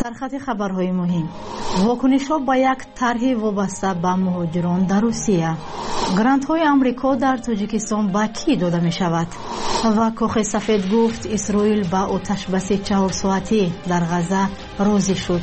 سرخط خبرهای مهم. واکنش‌ها با یک طرح وابسته به مهاجران در روسیه. گرانت‌های آمریکا در تاجیکستان به کی داده می‌شود؟ و کاخ سفید گفت اسرائیل با آتش بس 4 ساعتی در غزه راضی شد.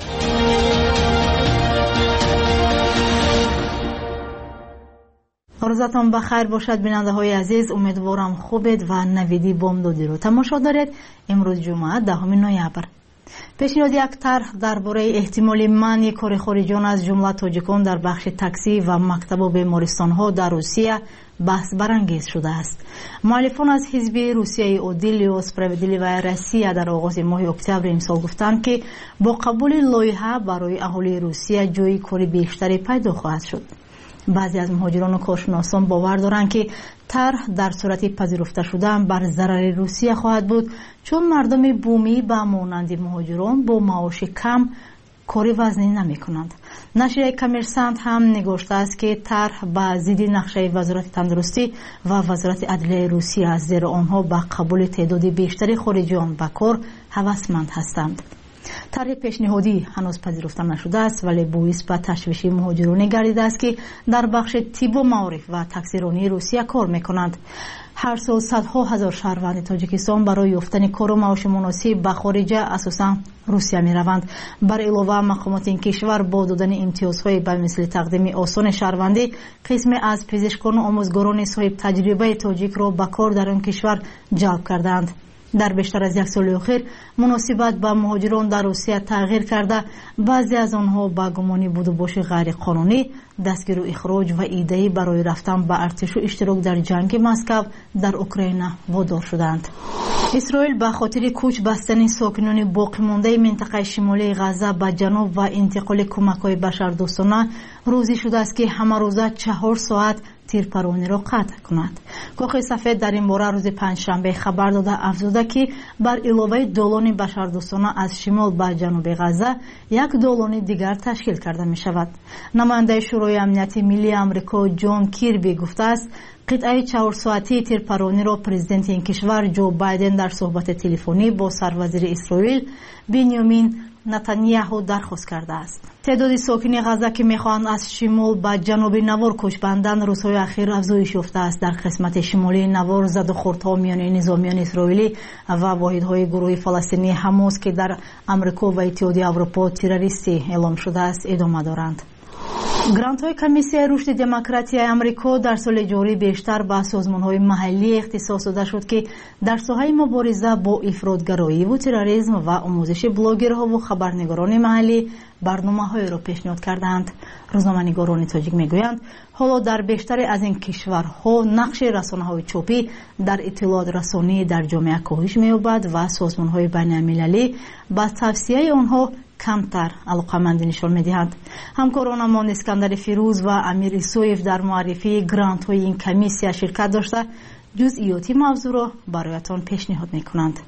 روزتان بخیر باشد بیننده های عزیز. امیدوارم خوبید و نویدی بامدادی رو تماشا دارید. امروز جمعه 10 نوامبر. پیشنهاد یک طرح درباره احتمال منع کار خارجیان از جمله تاجیکان در بخش تاکسی و مکتب و بیمارستان ها در روسیه بحث برانگیز شده است. مؤلفان از حزب روسیه عدل و سپراvedливая روسیه در آغاز ماه اکتبر این سال گفتند که با قبول لایحه برای اهالی روسیه جای کار بیشتری پیدا خواهد شد. بعضی از مهاجران و کارشناسان باور دارند که طرح در صورت پذیرفته شدن بر ضرر روسیه خواهد بود، چون مردم بومی به مانند مهاجران با معاش کم کاری وزنی نمی کنند. نشریه کامرسانت هم نگاشته است که طرح به ضد نقشه وزارت تندرستی و وزارت عدلیه روسیه است، زیرا آنها به قبول تعداد بیشتری خارجیان به کار هوسمند هستند. طرح پیشنهادی هنوز پذیرفته نشده است، ولی باعث به تشویش مهاجران گردیده است که در بخش طب و معارف و تکثیرانی روسیه کار میکنند. هر سال صدها هزار شهروند تاجیکستان برای یافتن کار و معاش مناسب به خارج اساسا روسیه می روند. بر علاوه مقامات این کشور با دادن امتیازهای به مثل تقدیم آسان شهروندی قسمی از پزشکان و آموزگاران صاحب تجربه تاجیک را به کار در آن کشور جلب کردند. در بیشتر از یک سال اخیر مناسبت با مهاجران در روسیه تغییر کرده. بعضی از آنها با گمانی بود و باش غیر قانونی دستگیر و اخراج و ایده‌ای برای رفتن به ارتش و اشتراک در جنگ مسکو در اوکراین وادار شدند. اسرائیل به خاطر کوچ بستن ساکنان باقی مانده منطقه شمالی غزه به جنوب و انتقال کمک‌های بشردوستانه روزی شده است که همه روزه 4 ساعت تیرپرانی را قطع کند. کاخ سفید در این باره روز پنجشنبه خبر داده افزوده که بر علاوه دالان بشردوستانه از شمال به جنوب غزه یک دالان دیگر تشکیل کرده می شود. نماینده شورای امنیت ملی آمریکا جان کیربی گفته است قطعه 4 ساعتی تیرپرانی را پرزیدنت این کشور جو بایدن در صحبت تلفنی با سروزیر اسرائیل بنیامین نتانیاهو درخواست کرده است. تعداد ساکنین غزه که میخواهند از شمال به جنوب نوار کوچ بندند روزهای اخیر افزایش یافته است. در قسمت شمالی نوار زد و خوردها میان نظامیان اسرائیلی و واحدهای گروه فلسطینی حماس که در آمریکا و اتحادیه اروپا تروریستی اعلام شده است ادامه دارند. گرانت‌های کمیسیون رشد دموکراسی آمریکا در سال جاری بیشتر به سازمان‌های محلی اختصاص داده شد که در ساحه مبارزه با افراطگرایی و تروریسم و آموزش بلاگرها و خبرنگاران محلی برنامه‌های را پیشنهاد کردند. روزنامه‌نگاران تاجیک می‌گویند حالا در بیشتر از این کشورها نقش رسانه‌های چاپی در اطلاعات رسانی در جامعه کاهش می‌یابد و سازمان‌های بین‌المللی با توصیه آنها کمتر علاقمندی نشان می‌دهند. همکارانمان اسکندر فیروز و امیر ایسویف در معرفی گرانت‌های این کمیسیون شرکت داشته جزئیاتی موضوع را برایتان پیشنهاد می‌کنند.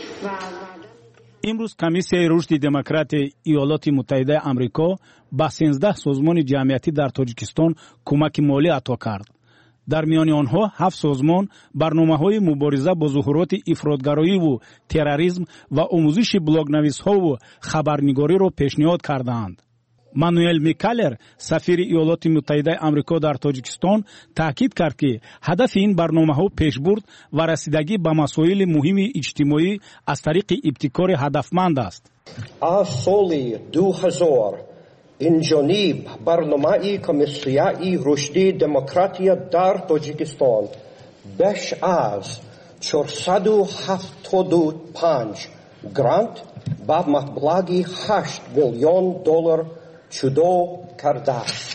امروز کمیسیون رشد دموکرات ایالات متحده آمریکا با 13 سازمان جمعیتی در تاجیکستان کمک مالی عطا کرد. در میان آنها 7 سازمان برنامه‌های مبارزه با ظهورات افراطگرایی و تروریسم و آموزش بلاگ‌نویس‌ها و خبرنگاری را پیشنهاد کردند. مانوئل میکالر سفیر ایالات متحده آمریکا در تاجیکستان تاکید کرد که هدف این برنامه‌ها پیشبرد و رسیدگی به مسائل مهم اجتماعی از طریق ابتکار هدفمند است. از سال 2000 این جانب برنامه کمیسیون رشد دموکراسی در تاجیکستان بیش از 475 گرانت با مبلغ 8 میلیون دلار جدا کرده است.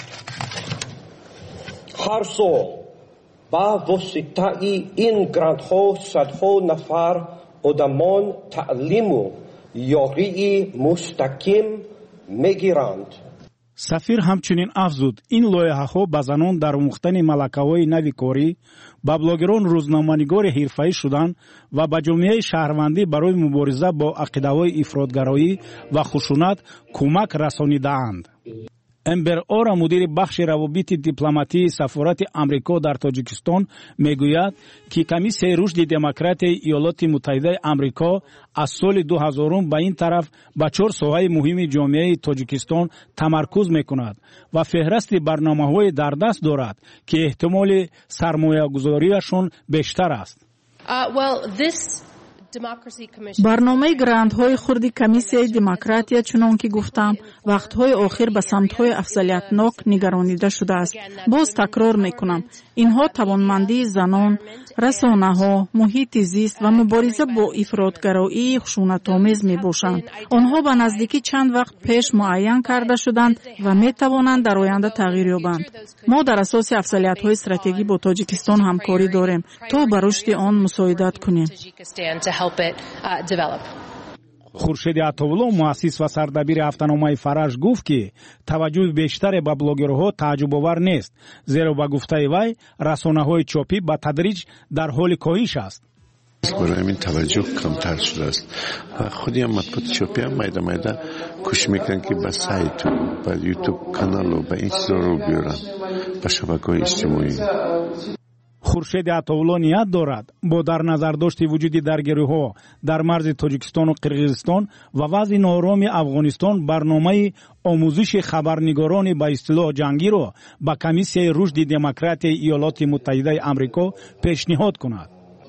هر سال با واسطه این گرانت ها صدها نفر آدمان تعلیم و یاری مستقیم میگیرند. سفیر همچنین افزود این لایحه‌ها به زنان در آموختن ملکه‌های نوی کاری، به بلاگران روزنامه‌نگار حرفه‌ای شدن و به جامعه شهروندی برای مبارزه با عقیده‌های افراطگرایی و خشونت کمک رسانیده‌اند. امبر اورا مدیر بخش روابط دیپلماتی سفارت آمریکا در تاجیکستان میگوید که کمیسیون رشد دموکراتی ایالات متحده آمریکا از سال 2000 به این طرف به 4 ساحه مهم جامعه تاجیکستان تمرکز میکند و فهرست برنامه‌های در دست دارد که احتمال سرمایه‌گذاریشان بیشتر است. برنامه گرانت‌های خردی کمیسیون دموکراتیا چنان که گفتم وقت‌های آخر به سمت‌های افضلیتناک نگرانیده شده است. باز تکرار می‌کنم اینها توانمندی زنان، رسانه‌ها، محیط زیست و مبارزه با افراط‌گرایی خشونت‌آمیز می‌باشند. آنها به نزدیکی چند وقت پیش معین کرده شدند و می‌توانند در آینده تغییر یابند. ما در اساس افضلیت‌های استراتژی با تاجیکستان همکاری داریم تا به رشد آن مساعدت کنیم. خورشید عطاالله مؤسس و سردبیر هفته‌نامه فرج گفت که توجه بیشتر به بلوگرها تعجب‌آور نیست، زیرا به گفته وی رسانه‌های چاپی به تدریج در حال کاهش است. برای این توجه کمتر شده است و خودی هم مطبوعات چاپی هم میده کوشش میکنن که به سایت و به یوتیوب کانال و به این چیزا رو بیارن به شبکه‌های اجتماعی. خورشید عطاالله نیت دارد با در نظر داشت وجود درگیری‌ها در مرز تاجیکستان و قرقیزستان و وضع ناآرام افغانستان برنامه آموزش خبرنگاران به اصطلاح جنگی را به کمیسیون رشد دموکراتی ایالات متحده آمریکا پیشنهاد کند.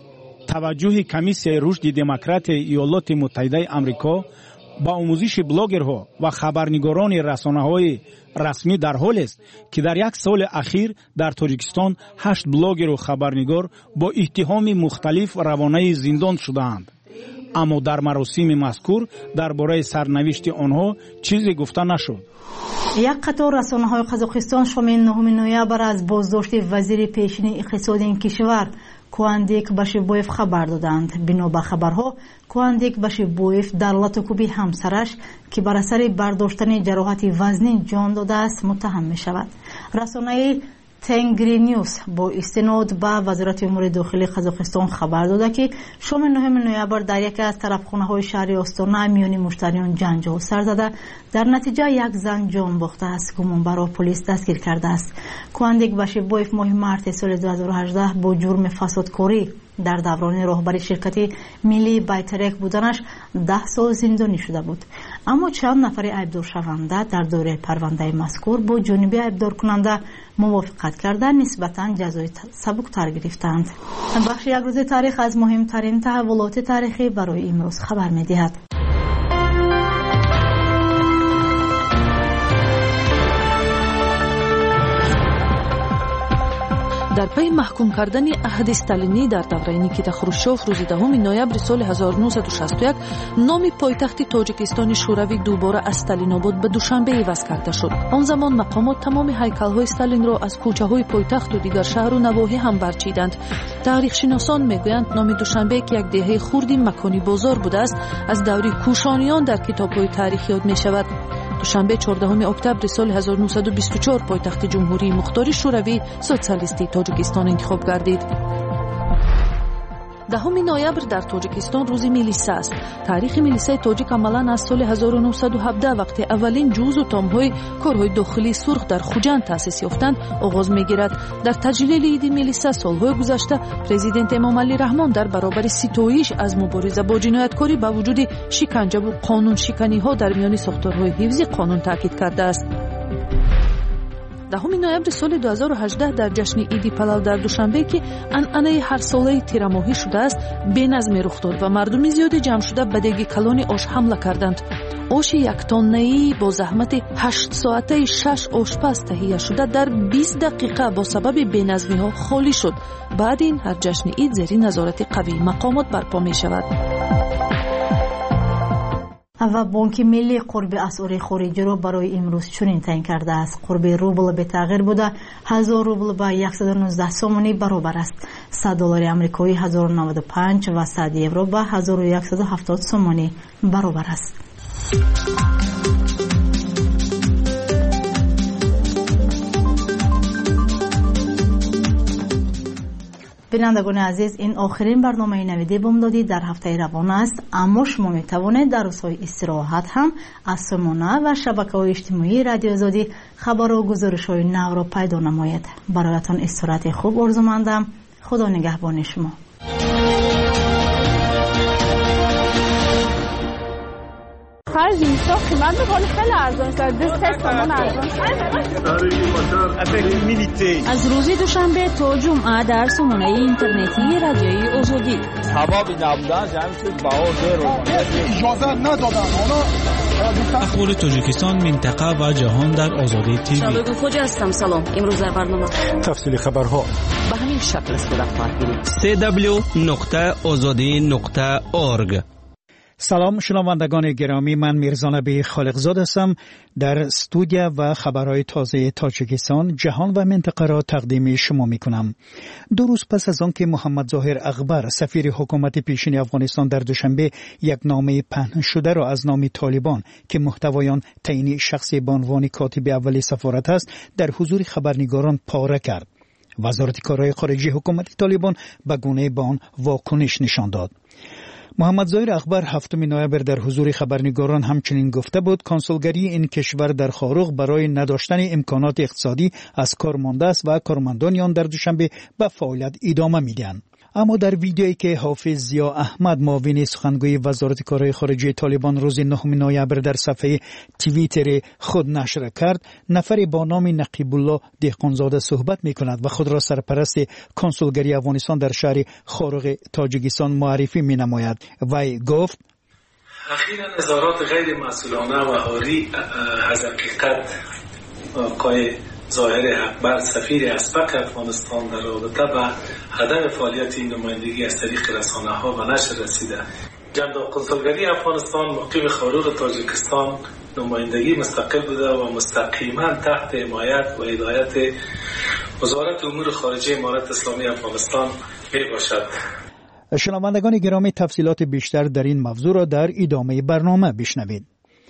توجه کمیسیون رشد دموکراتی ایالات متحده آمریکا با آموزش بلاگرها و خبرنگاران رسانه‌های رسمی در حال است که در یک سال اخیر در تاجیکستان 8 بلاگر و خبرنگار با اتهام مختلف روانه زندان شدند. اما در مراسم مذکور درباره سرنوشت آنها چیزی گفته نشد. یک قطار رسانه‌های قزاقستان شام 9 نوامبر از بازداشت وزیر پیشین اقتصاد این کشور کوهاندیک باشیبویف خبر دادند. بنا به خبرها کوهاندیک باشیبویف در لاتوکوبی همسرش که بر اثر برداشتن جراحت وزنی جان داده است متهم می شود. رسانه تنگری نیوز با استناد به وزارت امور داخلی قزاقستان خبر داده که شام 9 نوامبر در یکی از طرفخانه‌های شهر آستانه میان مشتریان جنجال سر زده، در نتیجه یک زن جان باخته است. گمانبر را پلیس دستگیر کرده است. کوهاندیک باشیبویف ماه مارس سال 2018 با جرم فسادکاری در دوران راهبری شرکت ملی بایترک بودنش 10 سال زندانی شده بود. اما چند نفر ایبدار شونده در دوره پرونده مذکور با جانب ایبدار کننده موافقت کرده نسبتاً جزای سبکتر گرفتند. بخش یک روز تاریخ از مهمترین تحولات تاریخی برای امروز خبر می‌دهد. در پی محکوم کردن عهد استالینی در دوره نیکیتا خروشچوف روز 10 نوامبر سال 1961 نام پایتخت تاجیکستان شوروی دوباره از استالیناباد به دوشنبه عوض کرده شد. آن زمان مقامات تمام هیکل‌های استالین را از کوچه‌های پایتخت و دیگر شهر و نواحی هم برچیدند. تاریخ‌شناسان میگویند نام دوشنبه که یک دهه خردی مکانی بازار بوده است از دوره کوشانیان در کتاب‌های تاریخ یاد می‌شود. دوشنبه 14 اکتبر سال 1924 پایتخت جمهوری مختار شوروی سوسیالیستی تاجیکستان انتخاب گردید. 10 نوامبر در تاجیکستان روز میلیسه است. تاریخ میلیسه تاجیک عملاً از سال 1917 وقتی اولین جزء و تام‌های کارهای داخلی سرخ در خوجند تأسیس یافتند آغاز می‌گیرد. در تجلیل عید میلیسه سال‌های گذشته پرزیدنت امام علی رحمان در برابر ستایش از مبارزه با جنایتکاری با وجود شکنجه و قانون شکنی‌ها در میان ساختارهای حفظی قانون تاکید کرده است. 10 نوامبر سال 2018 در جشن عید پلاو در دوشنبه که عنعنه هر ساله تیرماهی شده است بینظمی رخ داد و مردم زیادی جمع شده به دیگ کلان آش حمله کردند. آش یک تنه‌ای با زحمت 8 ساعته 6 آشپز تهیه شده در 20 دقیقه با سبب بینظمی‌ها خالی شد. بعد این هر جشن عید زیر نظارت قوی مقامات برپا می شود. و بانک ملی قرب اسعار خارجی را برای امروز چنین تعیین کرده است. قرب روبل به تغییر بوده 1000 روبل به 119 سومانی برابر است. 100 دلار آمریکایی 1095 و 100 یورو به 1170 سومانی برابر است. بینندگان عزیز، این آخرین برنامه نویدی بامدادی در هفته روان است، اما شما می توانید در روزهای استراحت هم از سامانه و شبکه‌های اجتماعی رادیو آزادی خبر و گزارش‌های نو را پیدا نمایید. برایتان استراحت خوب آرزومندم. خدا نگهبان شما. خرج اینستا قیمت بخوری خیلی ارزان شد. 2 تومان ارزان شد. از روز دوشنبه تا جمعه در سامانه اینترنتی رادیوی آزادی. سبب نبودن جمعیت بهار رو اجازه ندادن. اخبار تاجیکستان، منطقه و جهان در آزادی تیوی. شبکه خوج هستم. سلام. امروز در برنامه تفصیل خبرها به همین شکل است که دفتر گیرید. www.azadi.org. سلام شنوندگان گرامی، من میرزا نبی خالقزاد هستم. در استودیو و خبرهای تازه تاجیکستان، جهان و منطقه را تقدیم شما میکنم. 2 روز پس از آنکه محمد ظاهر اغبر سفیر حکومت پیشین افغانستان در دوشنبه یک نامه پنهان شده را از نام طالبان که محتوای آن تعیین شخصی به عنوان کاتب اولی سفارت است در حضور خبرنگاران پاره کرد، وزارت کارهای خارجه حکومت طالبان به گونه به آن واکنش نشان داد. محمد ظاهر اغبر 7 نوامبر در حضور خبرنگاران همچنین گفته بود کنسولگری این کشور در خاروق برای نداشتن امکانات اقتصادی از کار مانده است و کارمندان آن در دوشنبه به فعالیت ادامه میدهند. اما در ویدیویی که حافظ ضیا احمد معاون سخنگوی وزارت کارهای خارجه طالبان روز 9 نوامبر در صفحه توییتر خود نشر کرد، نفری با نام نقیب الله دهقانزاده صحبت می‌کند و خود را سرپرست کنسولگری افغانستان در شهر خاروق تاجیکستان معرفی می‌نماید. وی گفت: اخیراً نظارات غیر مسئولانه و حالی از حقیقت آقای ظاهر اغبر سفیر اسبق افغانستان در رابطه با هدف فعالیت این نمایندگی از طریق رسانه‌ها و نشر رسیده. جمع کنسولگری افغانستان مقیم خاروق تاجیکستان نمایندگی مستقل بوده و مستقیما تحت حمایت و هدایت وزارت امور خارجه امارت اسلامی افغانستان می باشد. شنوندگان گرامی، تفصیلات بیشتر در این موضوع را در ادامه برنامه بشنوید.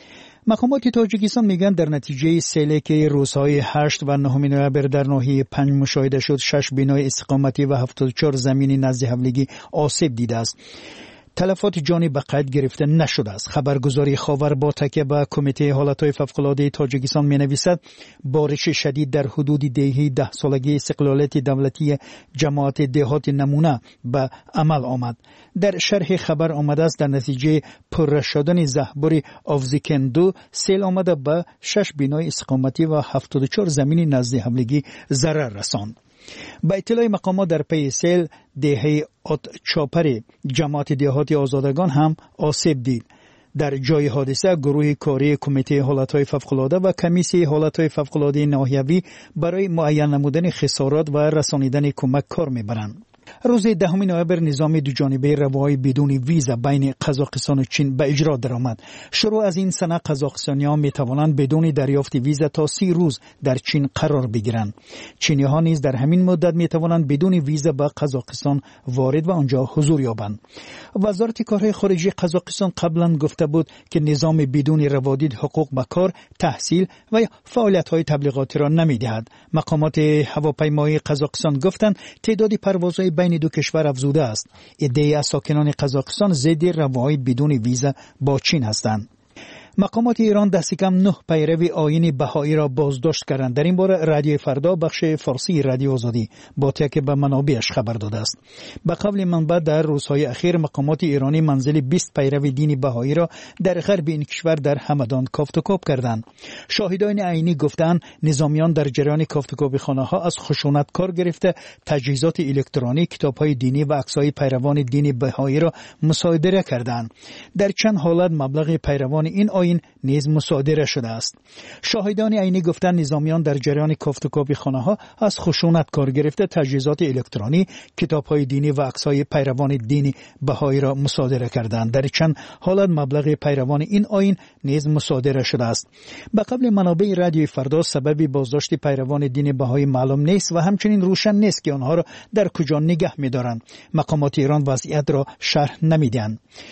مقامات تاجیکستان میگن در نتیجه سیلی که روزهای 8 و 9 نوامبر در ناحیه 5 مشاهده شد، 6 بنای استقامتی و 74 زمین نزد حملگی آسیب دیده است. تلفات جانی به قید گرفته نشده است. خبرگزاری خاور با تکیه به کمیته حالتهای فوق‌العاده تاجیکستان می‌نویسد بارش شدید در حدود دهه 10 سالگی استقلالیت دولتی جماعت دهات نمونه به عمل آمد. در شرح خبر آمده است در نتیجه پر شدن زهبر آفزیکندو سیل آمده به 6 بنای استقامتی و 74 زمین نزد حملگی ضرر رساند. با اطلاع مقامات در پی سیل دهه آت چاپر جماعت دهات آزادگان هم آسیب دید. در جای حادثه گروه کاری کمیته حالتهای فوق‌العاده و کمیسیون حالتهای فوق‌العاده ناحیوی برای معین نمودن خسارات و رسانیدن کمک کار میبرند. روز 10 نوامبر نظام دوجانبه روایی بدون ویزا بین قزاقستان و چین به اجرا درآمد. شروع از این سنه قزاقستانیان می توانند بدون دریافت ویزا تا 30 روز در چین قرار بگیرند. چینی‌ها نیز در همین مدت می توانند بدون ویزا به قزاقستان وارد و آنجا حضور یابند. وزارت کارهای خارجه قزاقستان قبلا گفته بود که نظام بدون روادید حقوق به کار، تحصیل و فعالیت‌های تبلیغاتی را نمی‌دهد. مقامات هواپیمایی قزاقستان گفتند تعداد پروازهای بین دو کشور افزوده است. عده‌ای از ساکنان قزاقستان ضد روایی بدون ویزا با چین هستند. مقامات ایران دست کم 9 پیرو آیین بهایی را بازداشت کردند. در این باره رادیو فردا بخش فارسی رادیو آزادی با تکیه به منابعش خبر داده است. به قول منبع در روزهای اخیر مقامات ایرانی منزل 20 پیرو دین بهایی را در غرب این کشور در همدان کافتوکاپ کردند. شاهدان عینی گفتند نظامیان در جریان کافتوکاپ خانه‌ها از خشونت کار گرفته تجهیزات الکترونیک، کتاب‌های دینی و عکس‌های پیروان دین بهایی را مصادره کردند. در چند حالت مبلغ پیروان این آیین نیز مصادره شده است. شاهدان عینی گفتند نظامیان در جریان کافتوکاپ خانه‌ها از خشونت کار گرفته تجهیزات الکترونی، کتاب‌های دینی و عکس‌های پیروان دین بهایی را مصادره کردند. در چند حالت مبلغ پیروان این آیین نیز مصادره شده است. به قول منابع رادیو فردا سبب بازداشت پیروان دین بهایی معلوم نیست و همچنین روشن نیست که آنها را در کجا نگه می‌دارند. مقامات ایران وضعیت را شرح نمی‌دهند.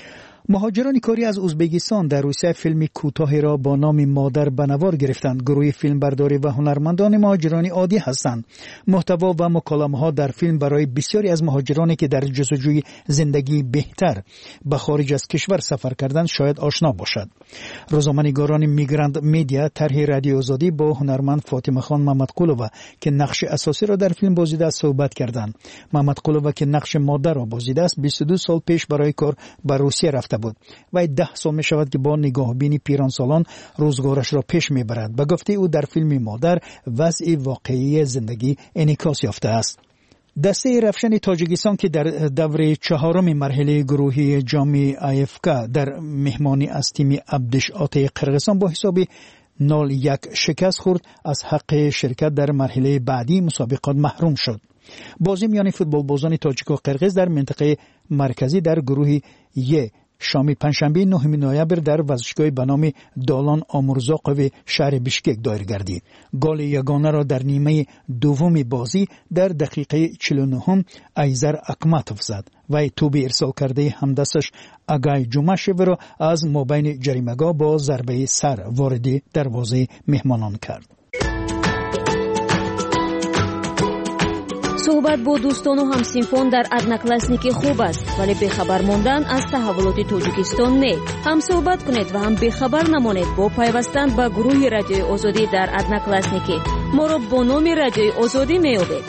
مهاجران کاری از ازبکستان در روسیه فیلم کوتاهی را با نام مادر به نوار گرفتند. گروه فیلمبرداری و هنرمندان مهاجران عادی هستند. محتوا و مکالمه‌ها در فیلم برای بسیاری از مهاجرانی که در جستجوی زندگی بهتر به خارج از کشور سفر کردند شاید آشنا باشد. روزنامه‌نگاران میگرانت میدیا طرح رادیو آزادی با هنرمند فاطمه خان محمدقلووا که نقش اساسی را در فیلم بازیده است صحبت کردند. محمدقلووا که نقش مادر را بازیده است 22 سال پیش برای کار به روسیه رفته بود و 10 سال می شود که با نگاهبینی پیرانسالان روزگارش را پیش می برد. به گفته او در فیلم مادر وضع واقعی زندگی انعکاس یافته است. دسته رفشن تاجیکستان که در دور 4 مرحله گروهی جام آیفکا در مهمانی از تیم عبدش آته قرقیزستان با حساب 0-1 شکست خورد از حق شرکت در مرحله بعدی مسابقات محروم شد. بازی میان فوتبال بازان تاجیک و قرقیز در منطقه مرکزی در گروه ی شام پنجشنبه 9 نوامبر در ورزشگاه به نام دالان آمورزاقوی شهر بیشکک دایر گردید. گل یگانه را در نیمه دوم بازی در دقیقه 49 ایزر اکماتوف زد و توپ ارسال کرده همدستش اگای جمعشو را از مابین جریمه‌گاه با ضربه سر وارد دروازه مهمانان کرد. صحبت با دوستان و همسینفان در ادناکلاسنیکی خوب است، ولی بخبر ماندن از تحولات تاجیکستان نه. هم صحبت کنید و هم بخبر نمانید با پیوستن به گروه رادیوی آزادی در ادناکلاسنیکی. ما را با نام رادیوی آزادی می‌یابید.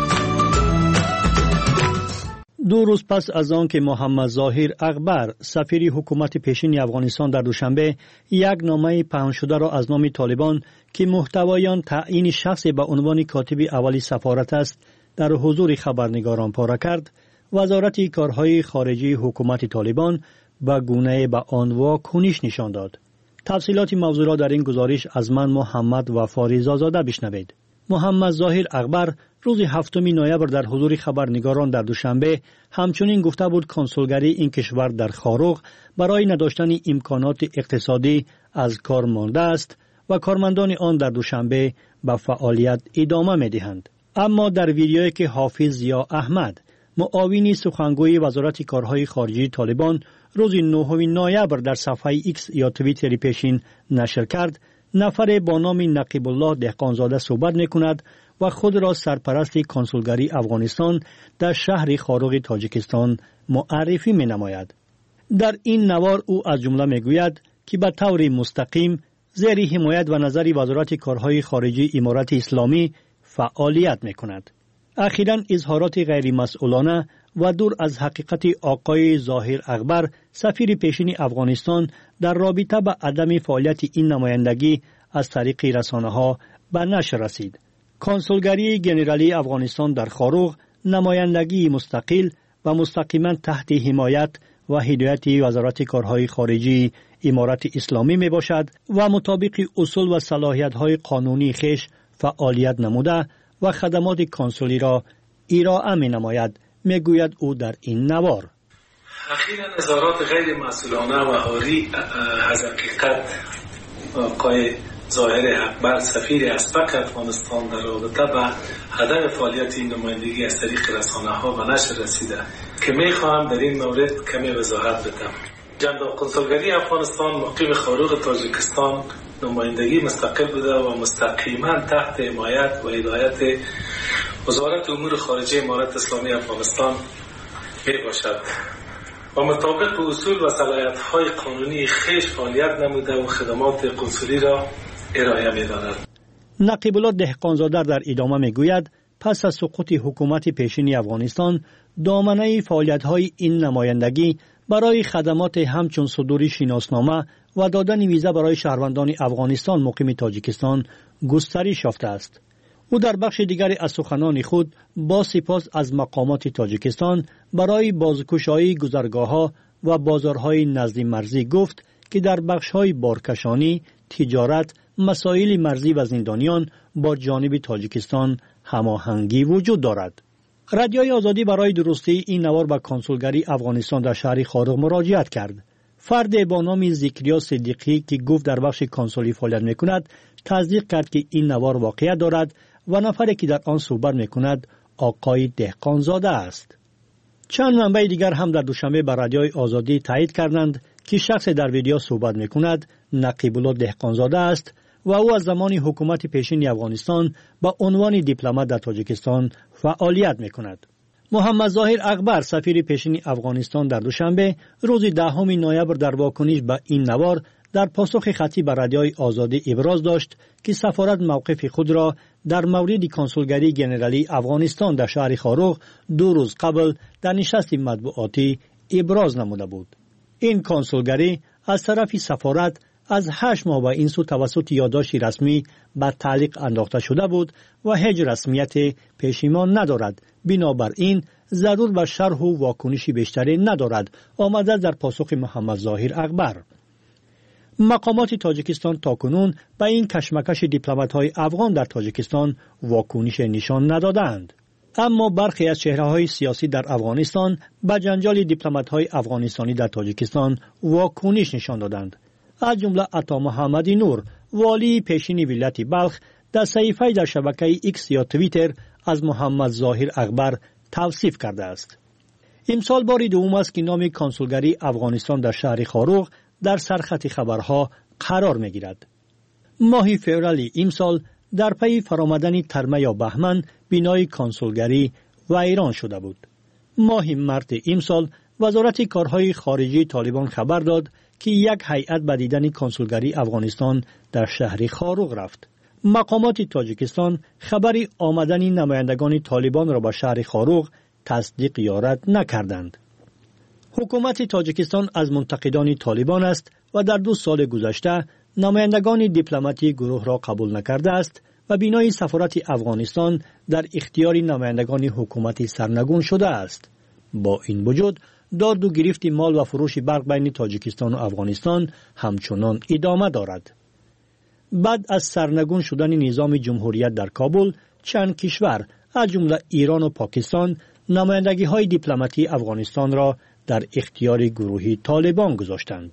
2 روز پس از آن که محمد ظاهر اغبر سفیر حکومت پیشین افغانستان در دوشنبه یک نامه پنهان شده را از نام طالبان که محتوای آن تعیین شخصی به عنوان کاتب اولی سفارت است در حضور خبرنگاران پاره کرد، وزارت کارهای خارجی حکومت طالبان به گونه به آن واکنش نشان داد. تفصیلات موضوع را در این گزارش از من محمد وفاری زاده بشنوید. محمد ظاهر اغبر روز 7 نوامبر در حضور خبرنگاران در دوشنبه همچنین گفته بود کنسولگری این کشور در خاروغ برای نداشتن امکانات اقتصادی از کار مانده است و کارمندان آن در دوشنبه به فعالیت ادامه می‌دهند. اما در ویدیویی که حافظ ضیا احمد معاون سخنگوی وزارت کارهای خارجی طالبان روز 9 نوامبر در صفحه ایکس یا توییتر پیشین نشر کرد، نفر با نام نقیب الله دهقانزاده صحبت می‌کند و خود را سرپرست کنسولگری افغانستان در شهر خاروغ تاجیکستان معرفی می‌نماید. در این نوار او از جمله می‌گوید که به طور مستقیم زیر حمایت و نظر وزارت کارهای خارجی امارت اسلامی فعالیت می‌کند. اخیراً اظهارات غیر مسئولانه و دور از حقیقت آقای ظاهر اغبر سفیر پیشین افغانستان در رابطه با عدم فعالیت این نمایندگی از طریق رسانه‌ها به نشر رسید. کنسولگری ژنرالی افغانستان در خاروغ نمایندگی مستقل و مستقیما تحت حمایت و هدایت وزارت کارهای خارجی امارت اسلامی می باشد و مطابق اصول و صلاحیت‌های قانونی خویش فعالیت نموده و خدمات کنسولی را ارائه می نماید، می گوید او در این نوار. اخیراً اظهارات غیر مسئولانه و عاری از حقیقت آقای ظاهر اغبر سفیر اسپک افغانستان در رابطه با هدف فعالیت این نمایندگی از طریق رسانه‌ها و نشر رسیده که می‌خواهم در این مورد کمی وضاحت بدم. جنبه کنسولگری افغانستان مقیم خاروغ تاجیکستان نمایندگی مستقل بوده و مستقیما تحت حمایت و هدایت وزارت امور خارجه امارت اسلامی افغانستان میباشد و مطابق اصول و صلاحیت‌های قانونی خویش فعالیت نموده و خدمات کنسولی را ارائه می‌داند. نقیب الله دهقانزاده در ادامه میگوید پس از سقوط حکومت پیشین افغانستان دامنه فعالیت‌های این نمایندگی برای خدمات همچون صدور شناسنامه و دادن ویزا برای شهروندان افغانستان مقیم تاجیکستان گسترش یافته است. او در بخش دیگری از سخنان خود با سپاس از مقامات تاجیکستان برای بازگشایی گذرگاه‌ها و بازارهای نزد مرزی گفت که در بخش‌های بارکشانی، تجارت، مسائل مرزی و زندانیان با جانب تاجیکستان هماهنگی وجود دارد. رادیوی آزادی برای درستی این نوار به کنسولگری افغانستان در شهر خاروغ مراجعت کرد. فرد با نام ذکریا صدیقی که گفت در بخش کنسولی فعالیت می‌کند، تصدیق کرد که این نوار واقعیت دارد و نفری که در آن صحبت می‌کند آقای دهقانزاده است. چند منبع دیگر هم در دوشنبه بر رادیوی آزادی تایید کردند که شخص در ویدیو صحبت می‌کند نقیب الله دهقانزاده است و او از زمان حکومت پیشین افغانستان با عنوان دیپلمات در تاجیکستان فعالیت می‌کند. محمد ظاهر اکبر سفیر پیشین افغانستان در دوشنبه روز 10 نوامبر در واکنش به این نوار در پاسخ خطی به رادیوی آزادی ابراز داشت که سفارت موقف خود را در مورد کنسولگری ژنرالی افغانستان در شهر خاروغ 2 روز قبل در نشست مطبوعاتی ابراز نموده بود. این کنسولگری از طرف سفارت از 8 ماه به این سو توسط یادداشت رسمی به تعلیق انداخته شده بود و هیچ رسمیت پشیمان ندارد. بنابراین ضرور به شرح و واکنشی بیشتری ندارد، آمده در پاسخ محمد ظاهر اکبر. مقامات تاجیکستان تاکنون به این کشمکش دیپلمات‌های افغان در تاجیکستان واکنش نشان ندادند. اما برخی از چهره‌های سیاسی در افغانستان به جنجال دیپلمات‌های افغانستانی در تاجیکستان واکنش نشان دادند. از جمله عطا محمدی نور، والی پیشین ولایت بلخ، در صحیفه در شبکه ایکس یا توییتر از محمد ظاهر اکبر توصیف کرده است. امسال بار دوم است که نام کنسولگری افغانستان در شهر خاروغ در سرخط خبرها قرار می‌گیرد. ماه فوریه امسال در پی فرآمدن ترمه یا بهمن بنای کنسولگری ویران شده بود. ماه مارس امسال وزارت کارهای خارجی طالبان خبر داد که یک هیئت به دیدن کنسولگری افغانستان در شهر خاروغ رفت. مقامات تاجیکستان خبری آمدن نمایندگان طالبان را به شهر خاروغ تصدیق یا رد نکردند. حکومت تاجیکستان از منتقدان طالبان است و در 2 سال گذشته نمایندگان دیپلماتی گروه را قبول نکرده است و بنای سفارت افغانستان در اختیار نمایندگان حکومت سرنگون شده است. با این وجود داد و گرفت مال و فروش برق بین تاجیکستان و افغانستان همچنان ادامه دارد. بعد از سرنگون شدن نظام جمهوریت در کابل، چند کشور از جمله ایران و پاکستان نمایندگی‌های دیپلماتی افغانستان را در اختیار گروهی طالبان گذاشتند.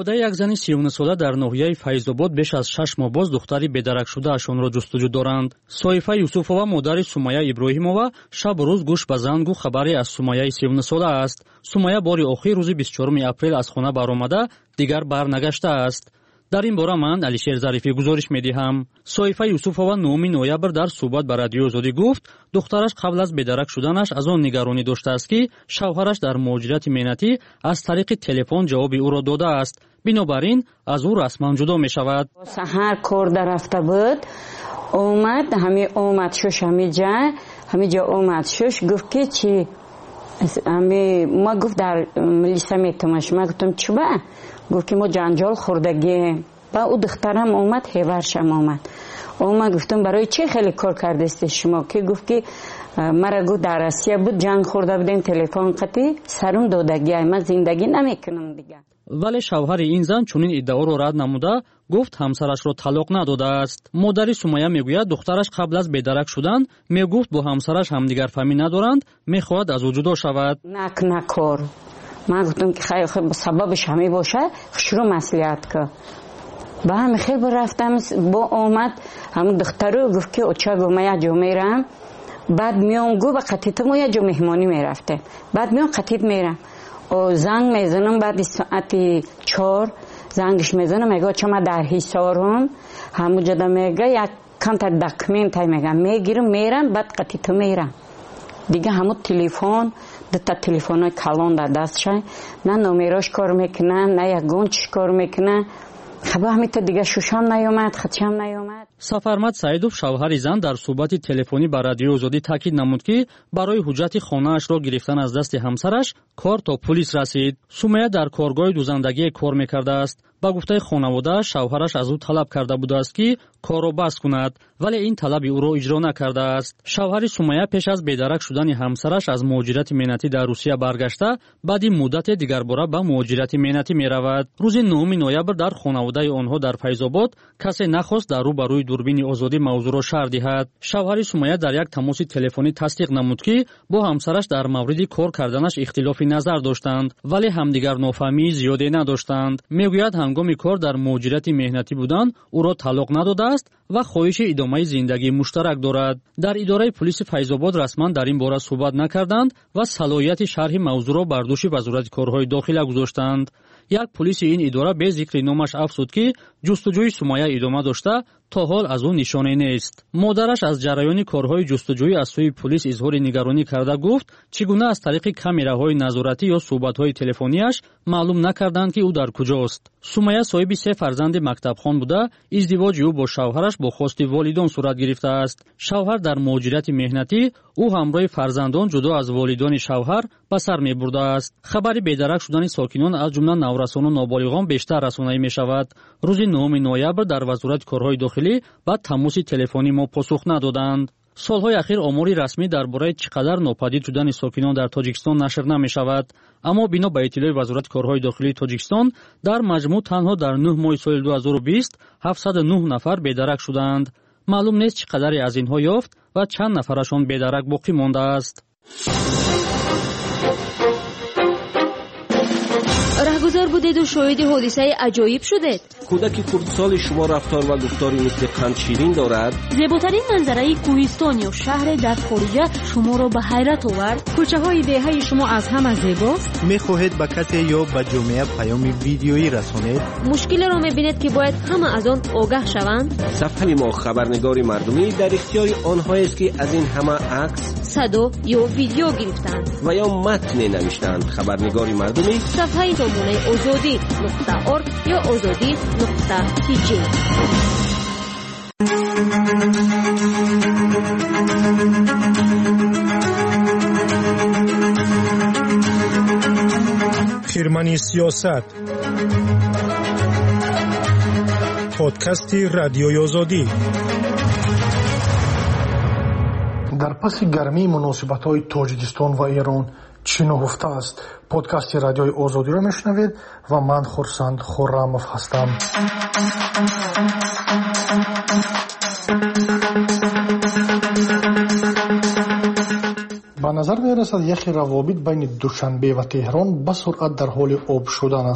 خانواده یک زن 39 ساله در ناحیه فیض‌آباد بیش از 6 ماه باز دختری بی‌درک شده‌شان را جستجو دارند. صایفه یوسفова مادر سمیه ابراهیمова شب و روز گوش به زنگ خبری از سمیه 39 ساله است. سمیه باری آخر روز 24 اپریل از خانه برآمده دیگر برنگشته است. در این باره من علیشیر ظریفی گزارش می‌دهم. صایفه یوسفова 9 نوامبر در صحبت با رادیو آزادی گفت دخترش قبل از بی‌درک شدنش از آن نگرانی داشته است که شوهرش در مهاجرت مهنتی از طریق تلفن جواب او را داده است. بنابراین از او رسما جدا می‌شود. سحر کار رفته بود اومد اومد شش همینجا اومد شش گفت که چی ما گفت در ملیسا میتماش ما گفتم چی با گفت که ما جنجال خوردگی با او دخترم اومد هیورشم اومد گفتم برای چه خیلی کار کردست شما که گفت که مرا گفت در آسیا بود جنگ خورده بودیم تلفن قطعی سرم دادگی من زندگی نمیکنم دیگه. ولی شوهر این زن چنین ادعا را رد نموده گفت همسرش را طلاق نداده است. مادر سمیه میگوید دخترش قبل از بی‌درک شدن میگفت با همسرش همدیگر فهمی ندارند میخواهد از او جدا شود. نکار من گفتم که خیلی سببش همین باشه شروع مصلحت که با هم خیلی رفتم با اومد همون دختر رو گفت که اوچا گو من یه جا میرم بعد میام گو با قطیت ما یه جا مهمانی میرفته بعد میام قطیت میرم و زنگ میزنم بعد ساعت 4 زنگش میزنم میگه چه من در حصارم همون جدا میگه یک کانتر داکمنت میگم میگیرم میرم بعد قطیت میرم دیگه همون تلفن دوتا تلفن‌های کلان در دستش نه نمراش کار میکنن نه یک گونچ کار میکنن خب همیتا دیگه شوشم نیومد خدشم نیومد. سفرمد سعیدوف شوهر زن در صحبت تلفنی با رادیو آزادی تاکید نمود که برای حجت خانه‌اش را گرفتن از دست همسرش کار تا پلیس رسید. سمیه در کارگاه دوزندگی کار میکرده است. با گفته خانواده شوهرش از او طلب کرده بوده است که کار را بس کند ولی این طلب او را اجرا نکرده است. شوهر سمیه پیش از بی‌درک شدن همسرش از مهاجرت مهنتی در روسیه برگشته بعد مدت دیگر باره به مهاجرت مهنتی میرود. روز 9 نوامبر در خانواده آنها در فیض‌آباد کسی نخواست در روبروی دوربین آزادی موضوع را شرح دهد. شوهر سمیه در یک تماس تلفنی تصدیق نمود که با همسرش در مورد کار کردنش اختلاف نظر داشتند ولی همدیگر نافهمی زیادی نداشتند. میگوید هنگام کار در مهاجرت مهنتی بودن او را طلاق نداده است و خواهش ادامه زندگی مشترک دارد. در اداره پلیس فیض‌آباد رسما در این باره صحبت نکردند و صلاحیت شرح موضوع را بر دوش وزارت کارهای داخله گذاشتند. یک پلیس این اداره به ذکر نامش افزود که جستجوی سمیه ادامه داشته تا حال از او نشانه نیست. مادرش از جریان کارهای جستجویی از سوی پلیس اظهار نگرانی کرده گفت چگونه از طریق کامراهای نظارتی یا صحبت‌های تلفنیش معلوم نکردند که او در کجاست. سمیه صاحب 3 فرزند مکتبخوان بوده. ازدواج او با شوهرش با خواست والدان صورت گرفته است. شوهر در مهاجرت مهنتی او همراه فرزندان جدا از والدان شوهر به سر می‌برده است. خبر بی‌درک شدن ساکنان از جمله نورسان و نابالغان بیشتر رسانه‌ای می‌شود. روز 9 نوامبر در وزارت کارهای داخلی بعد تماس تلفنی ما پاسخ ندادند. سالهای اخیر آماری رسمی درباره چقدر ناپدید شدن ساکنان در تاجیکستان نشر نمی‌شود، اما بنا به اطلاع وزارت کارهای داخلی تاجیکستان در مجموع تنها در 9 ماه سال 2020 709 نفر بی‌درک شدند. معلوم نیست چقدری از اینها یافت و چند نفرشان بی‌درک باقی مانده است. رهگذر بودید و شاهد حادثه عجایب شدید. کودک کردسال شما رفتار و گفتاری مثل قند شیرین دارد. زیباترین منظره کوهستان یا شهر در خارجه شما را به حیرت آورد. کوچه های دهه شما از همه زیباست. میخواهید به کسی یا به جامعه پیام ویدیویی رسانید؟ مشکل را میبینید که باید همه از آن آگاه شوند. صفحه ما خبرنگاری مردمی در اختیار آنهایی است که از این همه عکس، صدا یا ویدیو گرفتند و یا متن نوشتند. خبرنگاری مردمی صفحه نمونه azadi.org یا azadi.tj. خرمنی سیاست، پادکست رادیوی آزادی. در پس گرمی مناسبت‌های تاجیکستان و ایران چی نهفته است؟ پادکست رادیوی آزادی را میشنوید و من خورسند خرمов هستم. به نظر می‌رسد یخی روابط بین دوشنبه و تهران به سرعت در حال آب شدن است.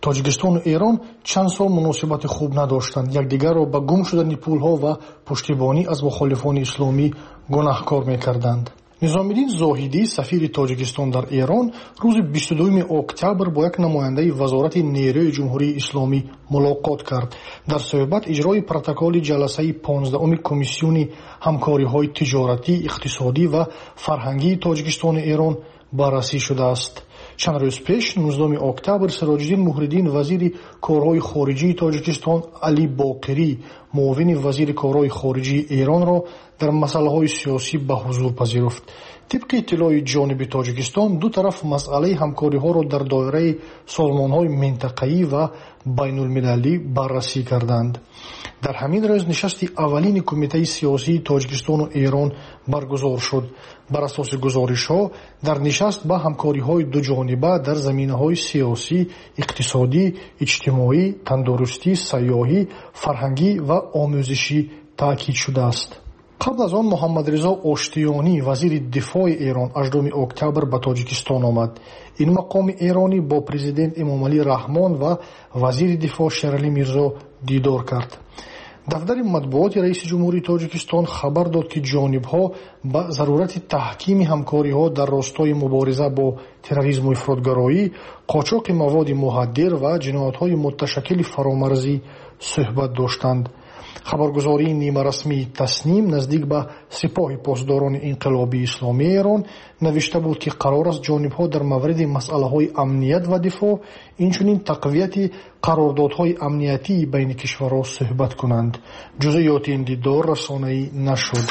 тоҷикистону эрон чанд сол муносибати хуб надоштанд, якдигарро ба гум шудани пулҳо ва пуштибонӣ аз мухолифони исломӣ гунаҳкор мекарданд. низомиддин зоҳидӣ, сафири тоҷикистон дар эрон, рӯзи 22 октябр бо як намояндаи вазорати нерӯи ҷумҳурии исломӣ мулоқот кард. дар суҳбат иҷрои протоколи ҷаласаи 15 комиссиони ҳамкориҳои тиҷоратӣ, иқтисодӣ ва фарҳангии тоҷикистону эрон баррасӣ шудааст. чанд рӯз пеш 19 октябр Сироҷиддин Муҳриддин, вазири корҳои хориҷии Тоҷикистон, Али Боқирӣ, муовини вазири корҳои хориҷии Эронро дар масъалаҳои сиёсӣ ба ҳузур пазируфт. тибқи иттилои ҷониби Тоҷикистон, ду тараф масъалаи ҳамкориҳоро дар доираи созмонҳои минтақаӣ ва байнулмилалӣ баррасӣ карданд. дар ҳамин рӯз нишасти аввалини кумитаи сиёсии Тоҷикистону Эрон баргузор шуд. бар асоси гузоришҳо, дар нишаст ба ҳамкориҳои дуҷониба дар заминаҳои сиёсӣ, иқтисодӣ, иҷтимоӣ, тандурустӣ, сайёҳӣ, фарҳангӣ ва омӯзишӣ таъкид шудааст. қабл аз он Муҳаммадризо Оштиёнӣ, вазири дифои Эрон, 18 октябр ба Тоҷикистон омад. ин мақоми эронӣ бо президент Эмомалӣ Раҳмон ва вазири дифоъ Шералӣ Мирзо дидор кард. дафтари матбуоти раиси ҷумҳурии Тоҷикистон хабар дод, ки ҷонибҳо ба зарурати таҳкими ҳамкориҳо дар ростои мубориза бо терроризму ифротгароӣ, қочоқи маводи муҳаддир ва ҷиноятҳои муташаккили фаромарзӣ суҳбат доштанд. хабаргузории нимарасмии Тасним наздик ба сипоҳи посдорони инқилобии исломии Эрон навишта буд, ки қарор аст ҷонибҳо дар мавриди масъалаҳои амният ва дифоъ, инчунин тақвияти қарордодҳои амниятии байни кишварҳо суҳбат кунанд. ҷузъиёти ин дидор расонаӣ нашуд.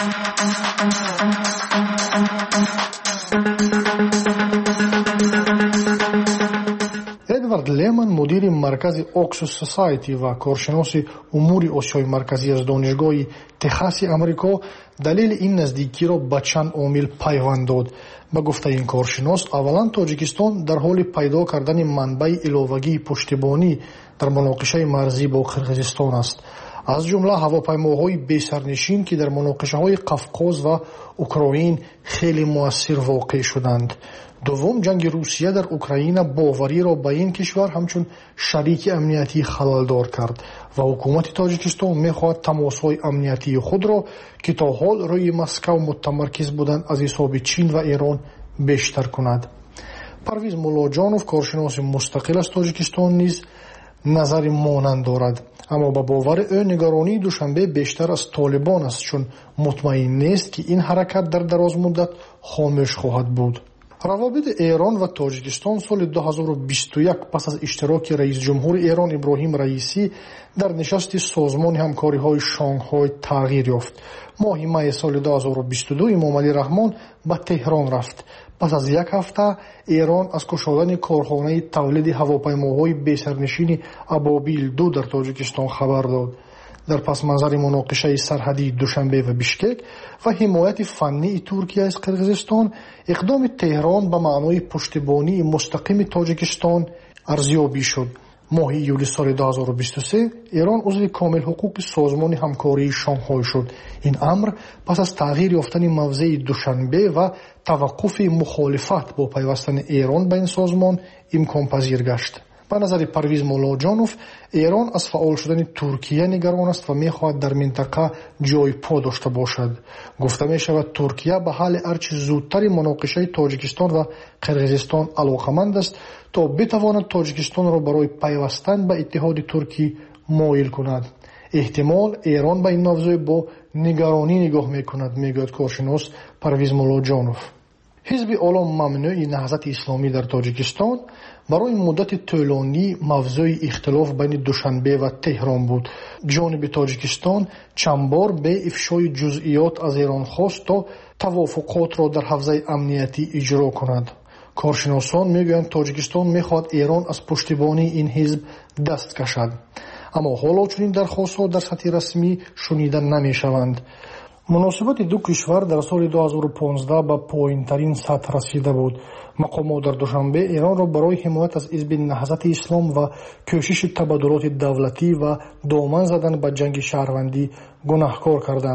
Эдвард Леман, мудири маркази Oxus Society ва коршиноси умури Осиёи марказӣ аз донишгоҳи Техаси Амрико, далели ин наздикиро ба чанд омил пайванд дод. ба гуфтаи ин коршинос, аввалан Тоҷикистон дар ҳоли пайдо кардани манбаи иловагии пуштибонӣ дар муноқишаи марзӣ бо Қирғизистон аст. аз ҷумла ҳавопаймоҳои бесарнишин, ки дар муноқишаҳои Қавқоз ва Украин хеле муассир воқеъ шуданд. дуввум, ҷанги Русия дар Украина бовариро ба ин кишвар ҳамчун шарики амниятӣ халалдор кард ва ҳукумати Тоҷикистон мехоҳад тамосҳои амниятии худро, ки то ҳол рӯи Москав мутамаркиз буданд, аз ҳисоби Чин ва Эрон бештар кунад. Парвиз Муллоҷонов, коршиноси мустақил аз Тоҷикистон, низ назари монанд дорад, аммо ба бовари ӯ нигаронии Душанбе бештар аз Толибон аст, чун мутмаин нест, ки ин ҳаракат дар дарозмуддат хомӯш хоҳад буд. равобити Эрон ва Тоҷикистон соли 2021 пас аз иштироки раисҷумҳури Эрон Иброҳим Раисӣ дар нишасти созмони ҳамкориҳои Шонҳой тағйир ёфт. моҳи майи соли 2022 Эмомалӣ Раҳмон ба Теҳрон рафт. пас аз як ҳафта Эрон аз кушодани корхонаи тавлиди ҳавопаймоҳои бесарнишини Абобил-2 дар Тоҷикистон хабар дод. дар пасманзари муноқишаи сарҳадии Душанбе ва Бишкек ва ҳимояти фаннии Туркия аз Қирғизистон, иқдоми Теҳрон ба маънои пуштибонии мустақими Тоҷикистон арзёбӣ шуд. моҳи июли соли 2023 Эрон узви комилҳуқуқи созмони ҳамкории Шонҳой шуд. ин амр пас аз тағйир ёфтани мавзеи Душанбе ва таваққуфи мухолифат бо пайвастани Эрон ба ин созмон имконпазир гашт. ба назари Парвиз Муллоҷонов, Эрон аз фаъол шудани Туркия нигарон аст ва мехоҳад дар минтақа ҷойпо дошта бошад. гуфта мешавад, Туркия ба ҳалли ҳарчи зудтари муноқишаи Тоҷикистон ва Қирғизистон алоқаманд аст, то битавонад Тоҷикистонро барои пайвастан ба иттиҳоди Туркӣ моил кунад. эҳтимол Эрон ба ин мавзӯъ бо нигаронӣ нигоҳ мекунад, мегӯяд коршинос Парвиз Муллоҷонов. ҳизби оло мамнӯи наҳзати исломӣ дар Тоҷикистон барои муддати тӯлонӣ мавзӯи ихтилоф байни Душанбе ва Теҳрон буд. ҷониби Тоҷикистон чанд бор бе ифшои ҷузъиёт аз Эрон хост, то тавофуқотро дар ҳавзаи амниятӣ иҷро кунад. коршиносон мегӯянд, Тоҷикистон мехоҳад Эрон аз пуштибонии ин ҳизб даст кашад, аммо ҳоло чунин дархостҳо дар сатҳи расмӣ шунида намешаванд. муносибати ду кишвар дар соли 2015 ба поинтарин сатҳ расида буд. мақомот дар Душанбе Эронро барои ҳимоят аз ҳизби наҳзати ислом ва кӯшиши табаддулоти давлатӣ ва доман задан ба ҷанги шаҳрвандӣ гунаҳкор карданд.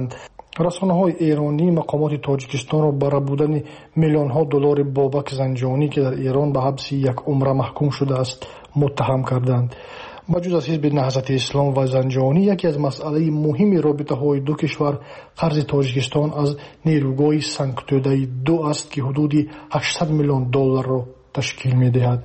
расонаҳои эронӣ мақомоти тоҷикистонро бара будани миллионҳо доллари бобак занҷонӣ ки дар эрон ба ҳабси як умра маҳкум шудааст муттаҳам карданд. ба ҷуз аз ҳизби наҳзати ислом ва занҷонӣ яке аз масъалаи муҳими робитаҳои ду кишвар қарзи тоҷикистон аз нерӯгоҳи санктӯдаи 2 аст ки ҳудуди 800 миллион долларро ташкил медиҳад.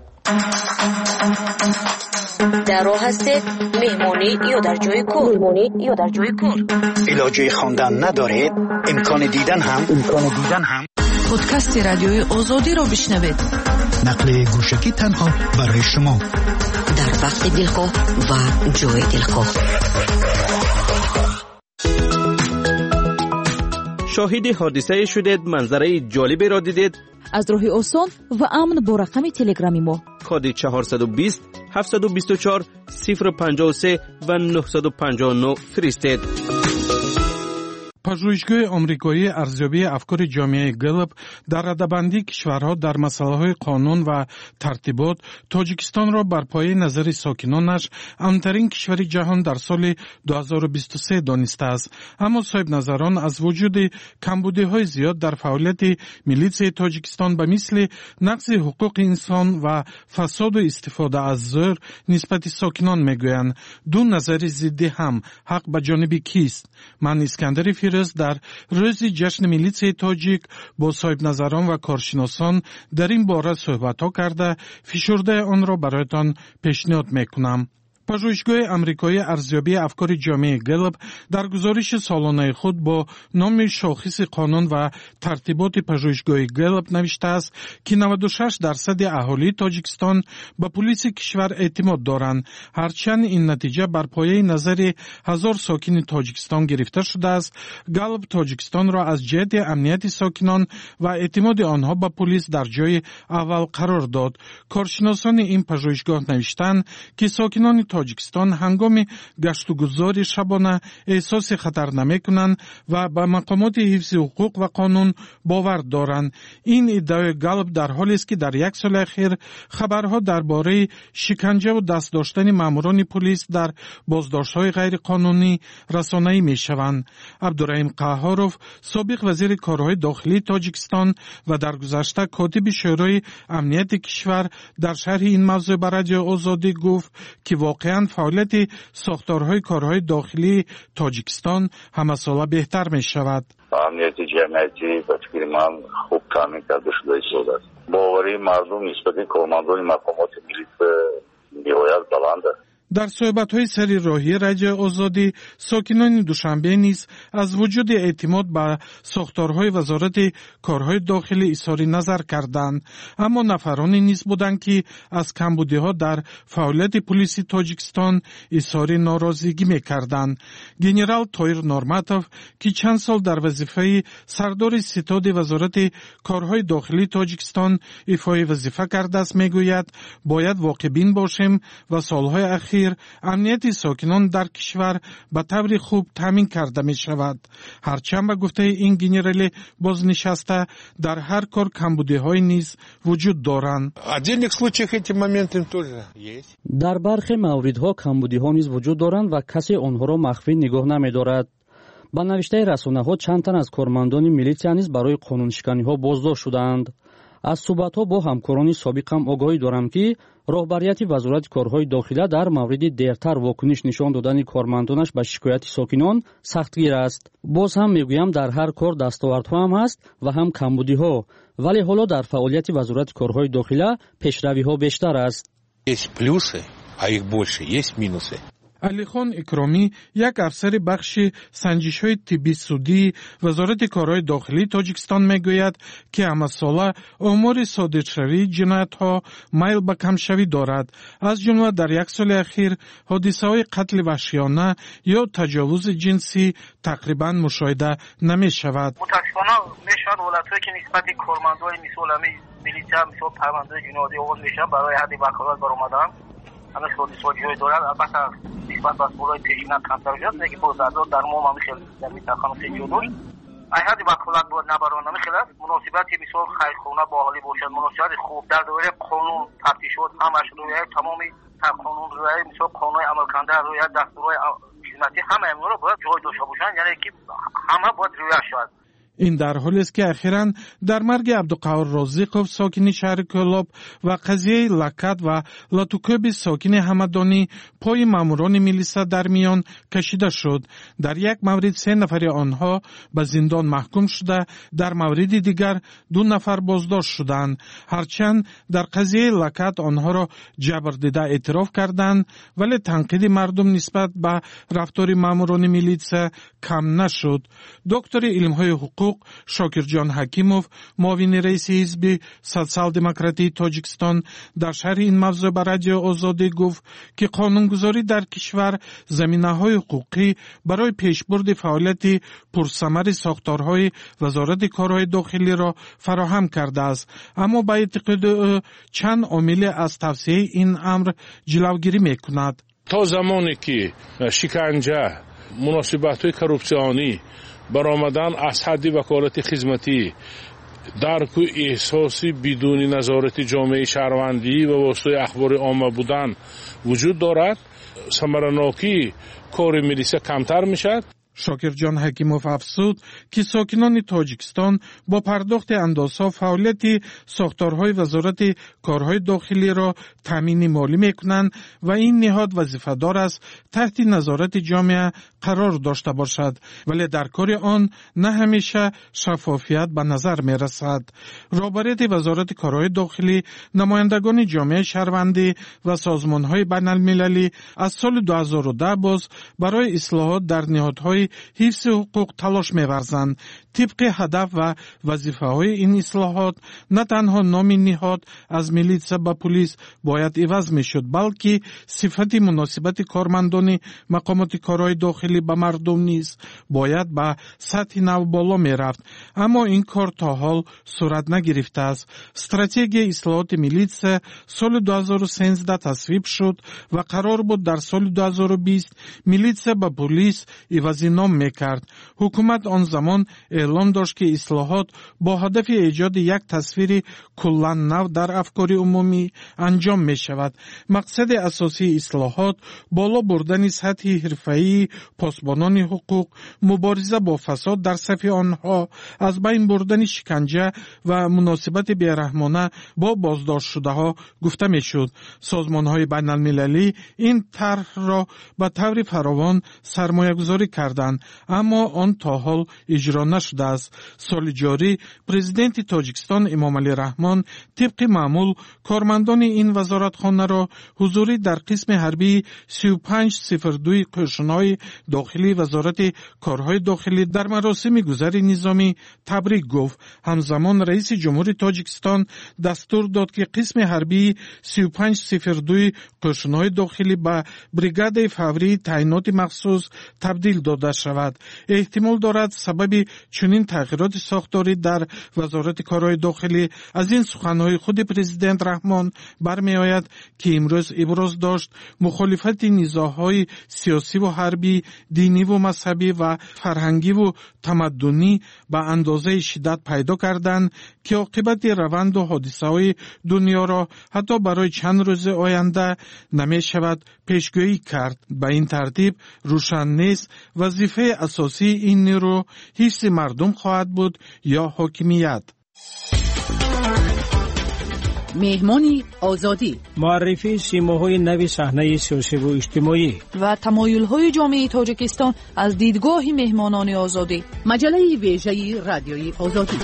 дар роҳ ҳастед меҳмонӣ ё дар ҷойи кор? илоҷи хондан надоред? имкони дидан ҳам? подкасти радиои озодиро бишнавед. нақли гӯшагӣ танҳо барои шумо дар вақти дилхоҳ ва ҷои дилхоҳ. شاهد حادثه شدید، منظره جالبی را دیدید؟ از راه آسان و امن با رقم تلگرامی ما کد 420 724 053 و 959 فرستید. пажӯҳишгоҳи омрикоӣ арзёбии афкори ҷомеаи гэллоп дар радабандии кишварҳо дар масъалаҳои қонун ва тартибот тоҷикистонро бар пояи назари сокинонаш амнтарин кишвари ҷаҳон дар соли 2023 донистааст. аммо соҳибназарон аз вуҷуди камбудиҳои зиёд дар фаъолияти милитсияи тоҷикистон ба мисли нақзи ҳуқуқи инсон ва фасоду истифода аз зӯр нисбати сокинон мегӯянд. ду назари зиддӣ ҳам ҳақ ба ҷониби кист? ман искандари дар рӯзи ҷашни милитсияи тоҷик бо соҳибназарон ва коршиносон дар ин бора суҳбатҳо карда фишурдаи онро бароятон пешниҳод мекунам. пажӯҳишгоҳи амрикоӣ арзёбии афкори ҷомеаи гэллоп дар гузориши солонаи худ бо номи шохиси қонун ва тартиботи пажӯҳишгоҳи гэллоп навиштааст ки 96% аҳолии тоҷикистон ба пулиси кишвар эътимод доранд, ҳарчанд ин натиҷа бар пояи назари 1000 сокини тоҷикистон гирифта шудааст. галлоп тоҷикистонро аз ҷиҳати амнияти сокинон ва эътимоди онҳо ба пулис дар ҷои аввал қарор дод. коршиносони ин пажӯҳишгоҳ навиштанд ки сокинони тоҷикистон ҳангоми гаштугузори шабона эҳсоси хатар намекунанд ва ба мақомоти ҳифзи ҳуқуқ ва қонун бовар доранд. ин иддаои галлоп дар ҳолест ки дар як соли ахир хабарҳо дар бораи шиканҷаву даст доштани маъмурони пулис дар боздоштҳои ғайриқонунӣ расонаӣ мешаванд. абдураҳим қаҳҳоров, собиқ вазири корҳои дохилии тоҷикистон ва дар гузашта котиби шӯрои амнияти кишвар дар шарҳи ин мавзӯъ ба радиои озодӣ гуфт ки воқеан фаъолияти сохторҳои корҳои дохилии тоҷикистон ҳамасола беҳтар мешавад. амнияти ҷамъиятӣ ба фикри ман хуб таъмин карда шуда истодааст. боварии мардум нисбати кормандони мақомоти милитсия ниҳоят баланд аст. дар суҳбатҳои сари роҳии радиои озодӣ сокинони душанбе низ аз вуҷуди эътимод ба сохторҳои вазорати корҳои дохилӣ изҳори назар карданд. аммо нафароне низ буданд ки аз камбудиҳо дар фаъолияти пулиси тоҷикистон изҳори норозигӣ мекарданд. генерал тоир норматов ки чанд сол дар вазифаи сардори ситоди вазорати корҳои дохилии тоҷикистон ифои вазифа кардааст мегӯяд бояд воқеъбин бошем ва солҳои ахир амнияти сокинон дар кишвар ба таври хуб таъмин карда мешавад. ҳарчанд ба гуфтаи ин генерали бознишаста дар ҳар кор камбудиҳои низ вуҷуд доранд. дар бархе мавридҳо камбудиҳо низ вуҷуд доранд ва касе онҳоро махфӣ нигоҳ намедорад. ба навиштаи расонаҳо чанд тан аз кормандони милитсия низ барои қонуншиканиҳо боздошт шуданд. аз суҳбатҳо бо ҳамкорони собиқам огоҳӣ дорам ки роҳбарияти вазорати корҳои дохила дар мавриди дертар вокуниш нишон додани кормандонаш ба шикояти сокинон сахтгир аст. боз ҳам мегӯям дар ҳар кор дастовардҳо ҳам ҳаст ва ҳам камбудиҳо, вале ҳоло дар фаъолияти вазорати корҳои дохила пешравиҳо бештар аст. Есть плюсы, а их больше, есть минусы. алихон икромӣ, як афсари бахши санҷишҳои тибби судии вазорати корҳои дохилии тоҷикистон мегӯяд ки ҳамасола омори содиршавии ҷиноятҳо майл ба камшавӣ дорад. аз ҷумла дар як соли ахир ҳодисаҳои қатли ваҳшиёна ё таҷовузи ҷинсӣ тақрибан мушоҳида намешавад. мутаассифона мешавад ҳолатҳое ки нисбати кормандои мисол милитсия мисол парвандаи ҷиноятӣ оғоз мешавад барои ҳадди ваколат баромадан ҳамин ҳодисаҳо ҷой дорад. албатта нисбат ба солҳои пешина камтар шуд, lekin бо дар мо ҳам хеле дар минтақаҳо хеле ҷой дошт. ай ҳадди ваколат бояд набаронад. хеле аст муносибати мисол хайрхона бо аҳолӣ бошад, муносибати хуб дар доираи қонун тафтишот ҳамаш рӯяи тамоми қонун рӯяи мисол қонунҳои амалканда рӯяи дастурҳои خدمتی همه اینا رو باید جای داشته باشن، یعنی که همه باید رعایت شود. این در حالی است که اخیراً در مرگ عبدالقهار رازیقов ساکن شهر کلاب و قضیه لکت و لاتوکوب ساکن همدانی پای ماموران میلیسا در میان کشیده شد. در یک مورد 3 نفر آنها به زندان محکوم شده، در مورد دیگر 2 نفر بازداشت شدند. هرچند در قضیه لکت آنها را جبر دیده اعتراف کردند، ولی تنقید مردم نسبت به رفتار ماموران میلیسا کم نشد. دکتر علم‌های حقوق شاکرجان حکیمов معاون رئیس حزب سوسیال دموکراتی تاجیکستان در شرح این موضوع به رادیو آزادی گفت که قانونگذاری در کشور زمینه‌های حقوقی برای پیشبرد فعالیت پرثمر ساختارهای وزارت کارهای داخلی را فراهم کرده است، اما با اعتقاد او چند عامل از توسعه این امر جلوگیری می‌کند. تا زمانی که شکنجه، مناسبت‌های کورپسیونی برآمدن از حد وکالت خدمتی، درک و احساسی بدون نظارت جامعه شهروندی و واسطه اخبار عامه بودن وجود دارد، ثمره‌ناکی کار میلیسا کمتر میشد. شاکرجان حکیمov افزود که ساکنان تاجیکستان با پرداخت اندازها فعالیت ساختارهای وزارت کارهای داخلی را تامین مالی میکنند و این نهاد وظیفه‌دار است تحت نظارت جامعه قرار داشته باشد، ولی در کار آن نه همیشه شفافیت به نظر میرسد. رهبری وزارت کارهای داخلی نمایندگان جامعه شهروندی و سازمانهای بین المللی از سال 2010 باز برای اصلاحات در نهادهای حفظ حقوق تلاش می‌ورزند. طبق هدف و وظیفه‌های این اصلاحات نه تنها نام نهاد از میلیسا به پلیس باید عوض می‌شد، بلکه صفت مناسبت کارمندان مقامات کارهای داخلی به مردم نیز باید به سطح نو بالا می‌رفت. اما این کار تا حال صورت نگرفته است. استراتژی اصلاحات میلیسا سال 2013 تصویب شد و قرار بود در سال 2020 میلیسا به پلیس عوض نام می‌کرد. حکومت آن زمان اعلام داشت که اصلاحات با هدف ایجاد یک تصویر کلاً نو در افکار عمومی انجام می شود. مقصد اساسی اصلاحات بالا بردن سطح حرفه‌ای پاسبانان حقوق، مبارزه با فساد در صف آنها، از بین بردن شکنجه و مناسبت بی‌رحمانه با بازداشت شده ها گفته می شد. سازمان های بین المللی این طرح را به طور فراوان سرمایه گذاری کردند، اما آن تا حال اجرا نشده است. سال جاری پرزیدنت تاجیکستان امام علی رحمان طبق معمول کارمندان این وزارتخانه را حضوری در قسم حربی 3502 قشن‌های داخلی وزارت کارهای داخلی در مراسم گذر نظامی تبریک گفت. همزمان رئیس جمهور تاجیکستان دستور داد که قسم حربی 3502 قشن‌های داخلی به بریگاد فوری تعیینات مخصوص تبدیل داده شود. احتمال دارد سبب چنین تغییرات ساختاری در وزارت کارهای داخلی از این سخنهای خود پرزیدنت رحمان برمی آید که امروز ابراز داشت مخالفت نزاعهای سیاسی و حربی، دینی و مذهبی و فرهنگی و تمدنی به اندازه شدت پیدا کردند که عاقبت روند و حادثه های دنیا را حتی برای چند روز آینده نمی شود پیشگویی کرد. به این ترتیب روشن نیست وظیفه اساسی این نیرو حفظ مردم خواهد بود یا حاکمیت. مهمانی آزادی، معرفی سیماهای نوی صحنه سیاسی و اجتماعی و تمایل‌های جامعه تاجیکستان از دیدگاه مهمانان آزادی. مجله ویژه رادیوی آزادی.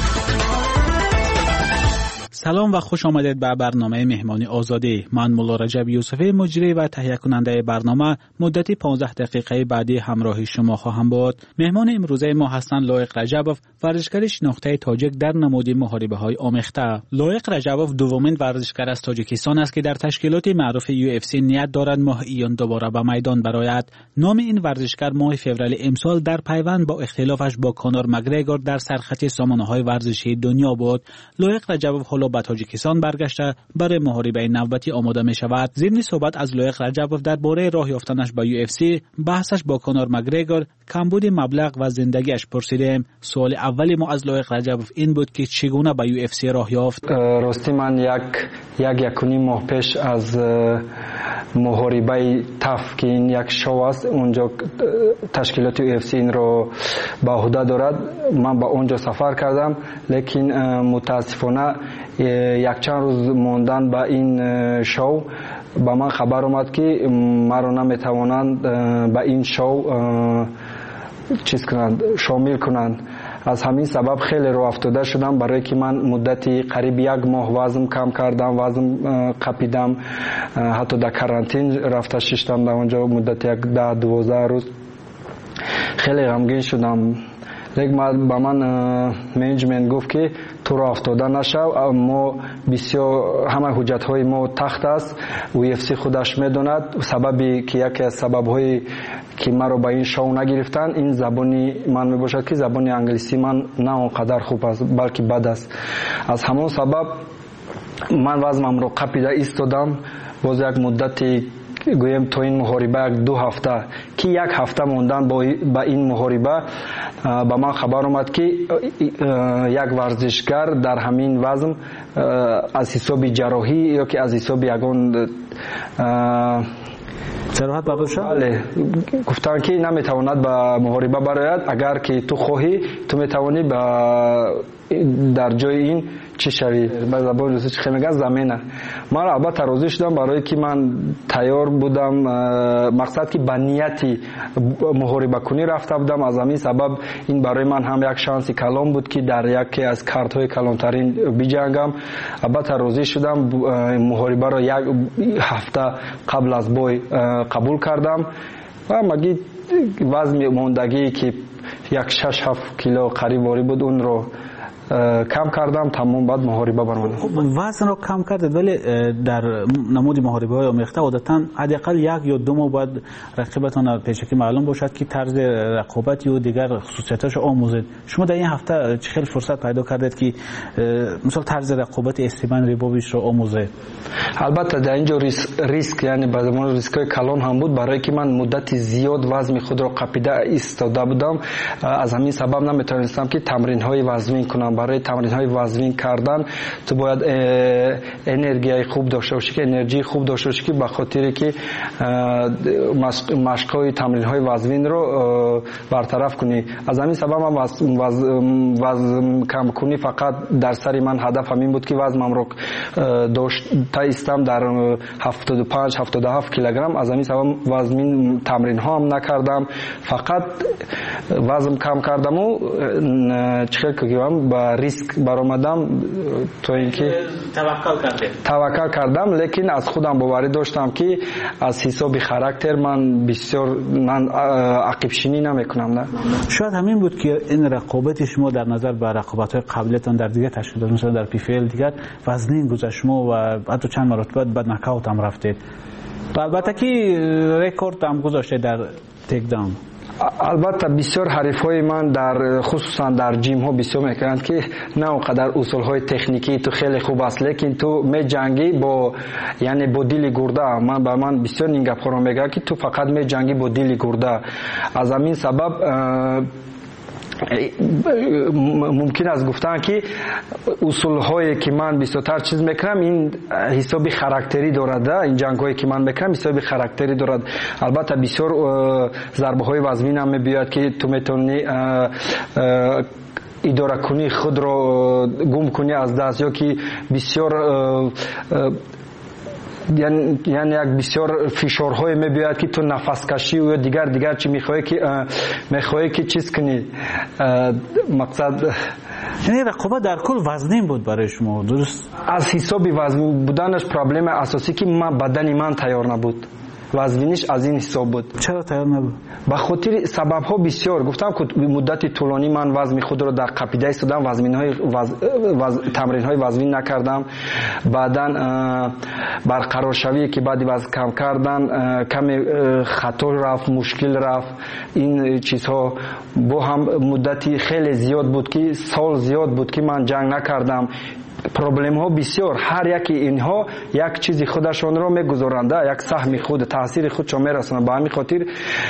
سلام و خوش آمدید به برنامه مهمانی آزادی. من مولا رجب یوسفی مجری و تهیه کننده برنامه مدتی 15 دقیقه بعدی همراه شما خواهم بود. مهمان امروزه ما هستند لایق رجبov، ورزشکار شناخته تاجیک در نماد محاربه‌های آمیخته. لایق رجبov دومین ورزشکار از تاجیکستان است که در تشکیلات معروف UFC نیت دارد ماه ایان دوباره به میدان برآید. نام این ورزشکار ماه فوریه امسال در پیوند با اختلافش با کانور مگریگور در سرخط سامانه‌های ورزشی دنیا بود. لایق رجبov حالا به تاجیکستان برگشته برای محاربه نوبتی آماده می شود. ضمن صحبت از لایق رجبov درباره راه یافتنش به UFC، بحثش با کانور مگریگور، کمبود مبلغ و زندگیش پرسیدیم. سوال اولی ما از لایق رجبov این بود که چگونه به UFC راه یافت. راستی من یک ماه پیش از محاربه تف که این یک شو است، اونجا تشکیلات UFC این رو به عهده دارد. من به اونجا سفر کردم، لیکن متاسفانه یک چند روز موندن به این شو به من خبر اومد که مرا نمیتوانند به این شو چیز کنند، شامل کنند. از همین سبب خیلی رو افتاده شدم، برای که من مدتی قریب 1 ماه وزن کم کردم، وزن قپیدم، حتی در کرانتین رفته شدم در اونجا مدت 10-12 روز. خیلی غمگین شدم، لیکن با من منیجمنت گفت که تو را افتاده نشو، ما بسیار همه حجت های ما تخت است، UFC خودش میدوند. سببی که یکی از سبب های که مرا با این شو نگرفتن این زبانی من میباشد که زبانی انگلیسی من نه اونقدر خوب است بلکه بد است. از همون سبب من وزنم رو قپیده ایستادم. باز یک مدتی گویم تو این محاربه 2 هفته که 1 هفته موندن با این محاربه با من خبر اومد که یک ورزشگر در همین وزن از حساب جراحی یا که از حساب یگان جراحت بابا شد؟ بله، گفتن که نمیتواند به محاربه براید، اگر که تو خواهی تو میتوانی در جای این چی شوی. به زبان روسی چی میگن زمینه. من البته راضی شدم برای که من تیار بودم، مقصد که به نیتی محاربه کنی رفته بودم. از همین سبب این برای من هم یک شانس کلان بود که در یکی از کارت های کلانترین بجنگم. البته راضی شدم، محاربه را 1 هفته قبل از بای قبول کردم و مگی وزن موندگی که 6-7 کیلو قریب واری بود اون رو کم کردم، تمام بعد محاربه برام. وزن رو کم کردید، ولی در نمود محاربه های آمیخته عادتا حداقل 1 یا 2 ماه بعد رقیبتان پیشکی معلوم باشد که طرز رقابت یا دیگر خصوصیتاش آموزید. شما در این هفته چه خیلی فرصت پیدا کردید که مثلا طرز رقابت استیون ریبوویچ رو آموزید؟ البته در اینجا ریسک یعنی به زمان ریسکای کلان هم بود، برای که من مدت زیاد وزن خود را قپیده ایستاده بودم. از همین سبب نمیتونستم که تمرین های وزنی کنم. برای تمرین های وزنی کردن تو باید انرژی خوب داشته باشی، که انرژی خوب داشته باشی که به خاطر که مشق های تمرین های وزنی رو برطرف کنی. از همین سبب من وزن کم کنی فقط در سر من هدفم این بود که وزنم رو داشته ایستم در 75-77 کیلوگرم. از همین سبب وزن تمرین ها هم نکردم، فقط وزن کم کردم و چخیل که با ریسک برآمدم تو اینکه توکل کردم. لیکن از خودم باوری داشتم که از حساب خاراکتر من بسیار عقب شینی نمیکنم. نه شاید همین بود که این رقابت شما در نظر به رقابت‌های قبلیتون در دیگه تشکیلات مثلا در PFL دیگر وزنین گذشت شما و حتی چند مرتبه بعد نکاوت هم رفتید. البته که رکورد هم گذاشته در تیک داون. البته بسیار حریفای من در خصوصا در جیم ها بسیار میگن که نه اونقدر اصول های تکنیکی تو خیلی خوب است، لیکن تو می جنگی با یعنی با دیل گرده. من بسیار این گپ ها میگه که تو فقط می جنگی با دیل گرده. از همین سبب ممکن است گفتن که اصول هایی که من بسیار چیز میکنم این حسابی خاراکتری دارد. این جنگ هایی که من میکنم حسابی خاراکتری دارد. البته بسیار ضربه های وزنی هم میبیاد که تو میتونی اداره کنی، خود رو گم کنی از دست، یا که بسیار یعنی یک بسیار فشارهای میبیاد که تو نفس کشی و دیگر چی میخوای که چیز کنی. مقصد یعنی رقابت در کل وزنین بود برای شما، درست؟ از حساب وزنین بودنش پرابلم اساسی که بدن من تیار نبود. وزنیش از این حساب بود. چرا تیار نبود؟ به خاطر سبب ها بسیار. گفتم که مدت طولانی من وزن خود رو در قپیده ایستادم، تمرین های وزنی نکردم. بعداً برقرار شوی که بعد وزن کم کردن کمی خطا رفت، مشکل رفت. این چیزها با هم مدتی خیلی زیاد بود که سال زیاد بود که من جنگ نکردم. پروبلم ها بسیار، هر یکی اینها یک چیزی خودشون رو میگذارند، یک سهم خود تاثیر خودشون میرسونند. به همین خاطر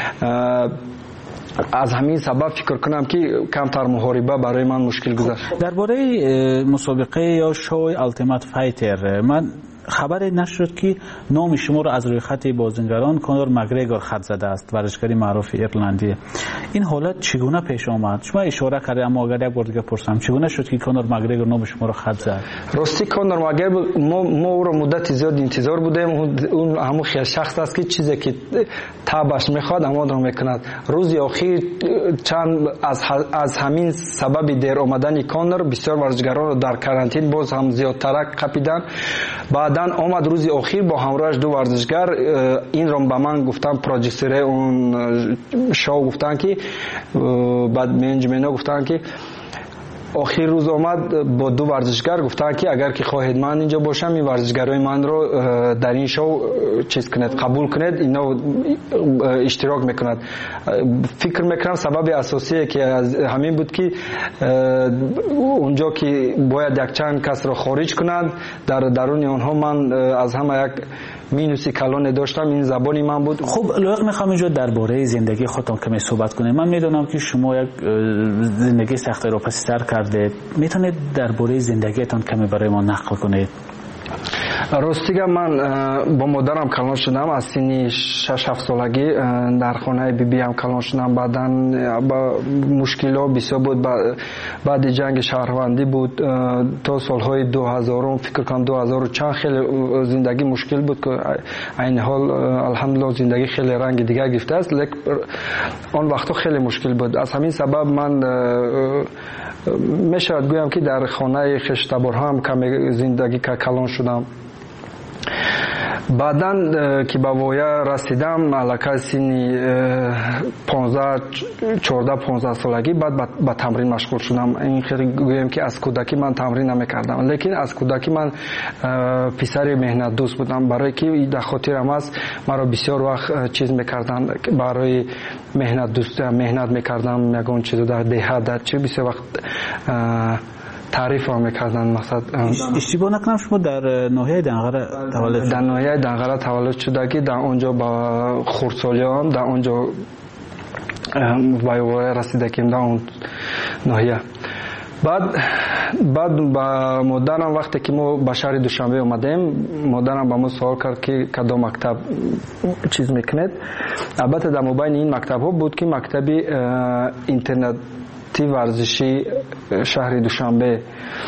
از همین سبب فکر کنم که کمتر محاربه برای من مشکل گذشت. درباره مسابقه یا شو التیمت فایتر، من خبری نشد که نام شما را از روی خط بازیگران کانور مگریگور خط زده است، ورزشکاری معروف ایرلندی. این حالت چگونه پیش آمد؟ شما اشاره کردید اما اگر یک بار دیگه پرسم چگونه شد که کانور مگریگور نام شما را خط زد؟ راستی کانور مگریگور ما او را مدت زیاد انتظار بودیم. اون همون شخص است که چیزی که تابش میخواد آماده میکند. روز آخر چند از همین سبب دیر آمدن کانور بسیار ورزشکاران را در کرانتین باز هم زیادتر قپیدن. بعداً آمد روز آخر با همراهش دو ورزشکار این را به من گفتن، پروژیسر اون شو گفتن که بعد منیجمنت گفتن که آخر روز آمد با دو ورزشکار گفتن که اگر که خواهید من اینجا باشم این ورزشکارای من رو در این شو چیز کنید، قبول کنید، اینا اشتراک میکنند. فکر میکنم سبب اساسی که همین بود که اونجا که باید یک چند کس رو خارج کنند در درون اونها من از همه یک مینوسی کلان داشتم، این زبانی من بود. خب لایق میخوام اینجا درباره زندگی خودتون کمی صحبت کنیم. من میدونم که شما یک زندگی سخت رو پس سر کردید، میتونید درباره زندگیتون کمی برای ما نقل کنید؟ راستیگه من با مادرم کلان شدم از سن 6-7 سالگی در خانه بیبی هم کلان شدم. بعداً با مشکلات بسیار بود. بعد جنگ شهروندی بود تا سالهای 2000 فکر کنم 2000 چند خیلی زندگی مشکل بود که این حال الحمدلله زندگی خیلی رنگ دیگه گرفته است، لیکن آن وقتا خیلی مشکل بود. از همین سبب من میشود گویم که در خانه خشتبار هم کمی زندگی کلان شدم. بعداً که به وایه رسیدم علاقه سنی 14-15 سالگی بعد به تمرین مشغول شدم. این خیلی گویم که از کودکی من تمرین نمیکردم، لیکن از کودکی من پسر مهنت دوست بودم، برای که در خاطرم است مرا بسیار وقت چیز میکردن برای مهنت دوست مهنت میکردم، یگان چیز در دهات در چه بسیار وقت تعریف میکردن. مقصد اشتباه نکنم شما در ناحیه دنقره تولد؟ در ناحیه دنقره تولد شدگی در اونجا با خردسالیام در اونجا وای رسیدگیم در اون ناحیه. بعد با مادرم وقتی که ما به شهر دوشنبه اومدیم مادرم با ما سوال کرد که کدام مکتب چیز میکنید. البته در مابین این مکتب ها بود که مکتب اینترنتی ورزشی شهر دوشنبه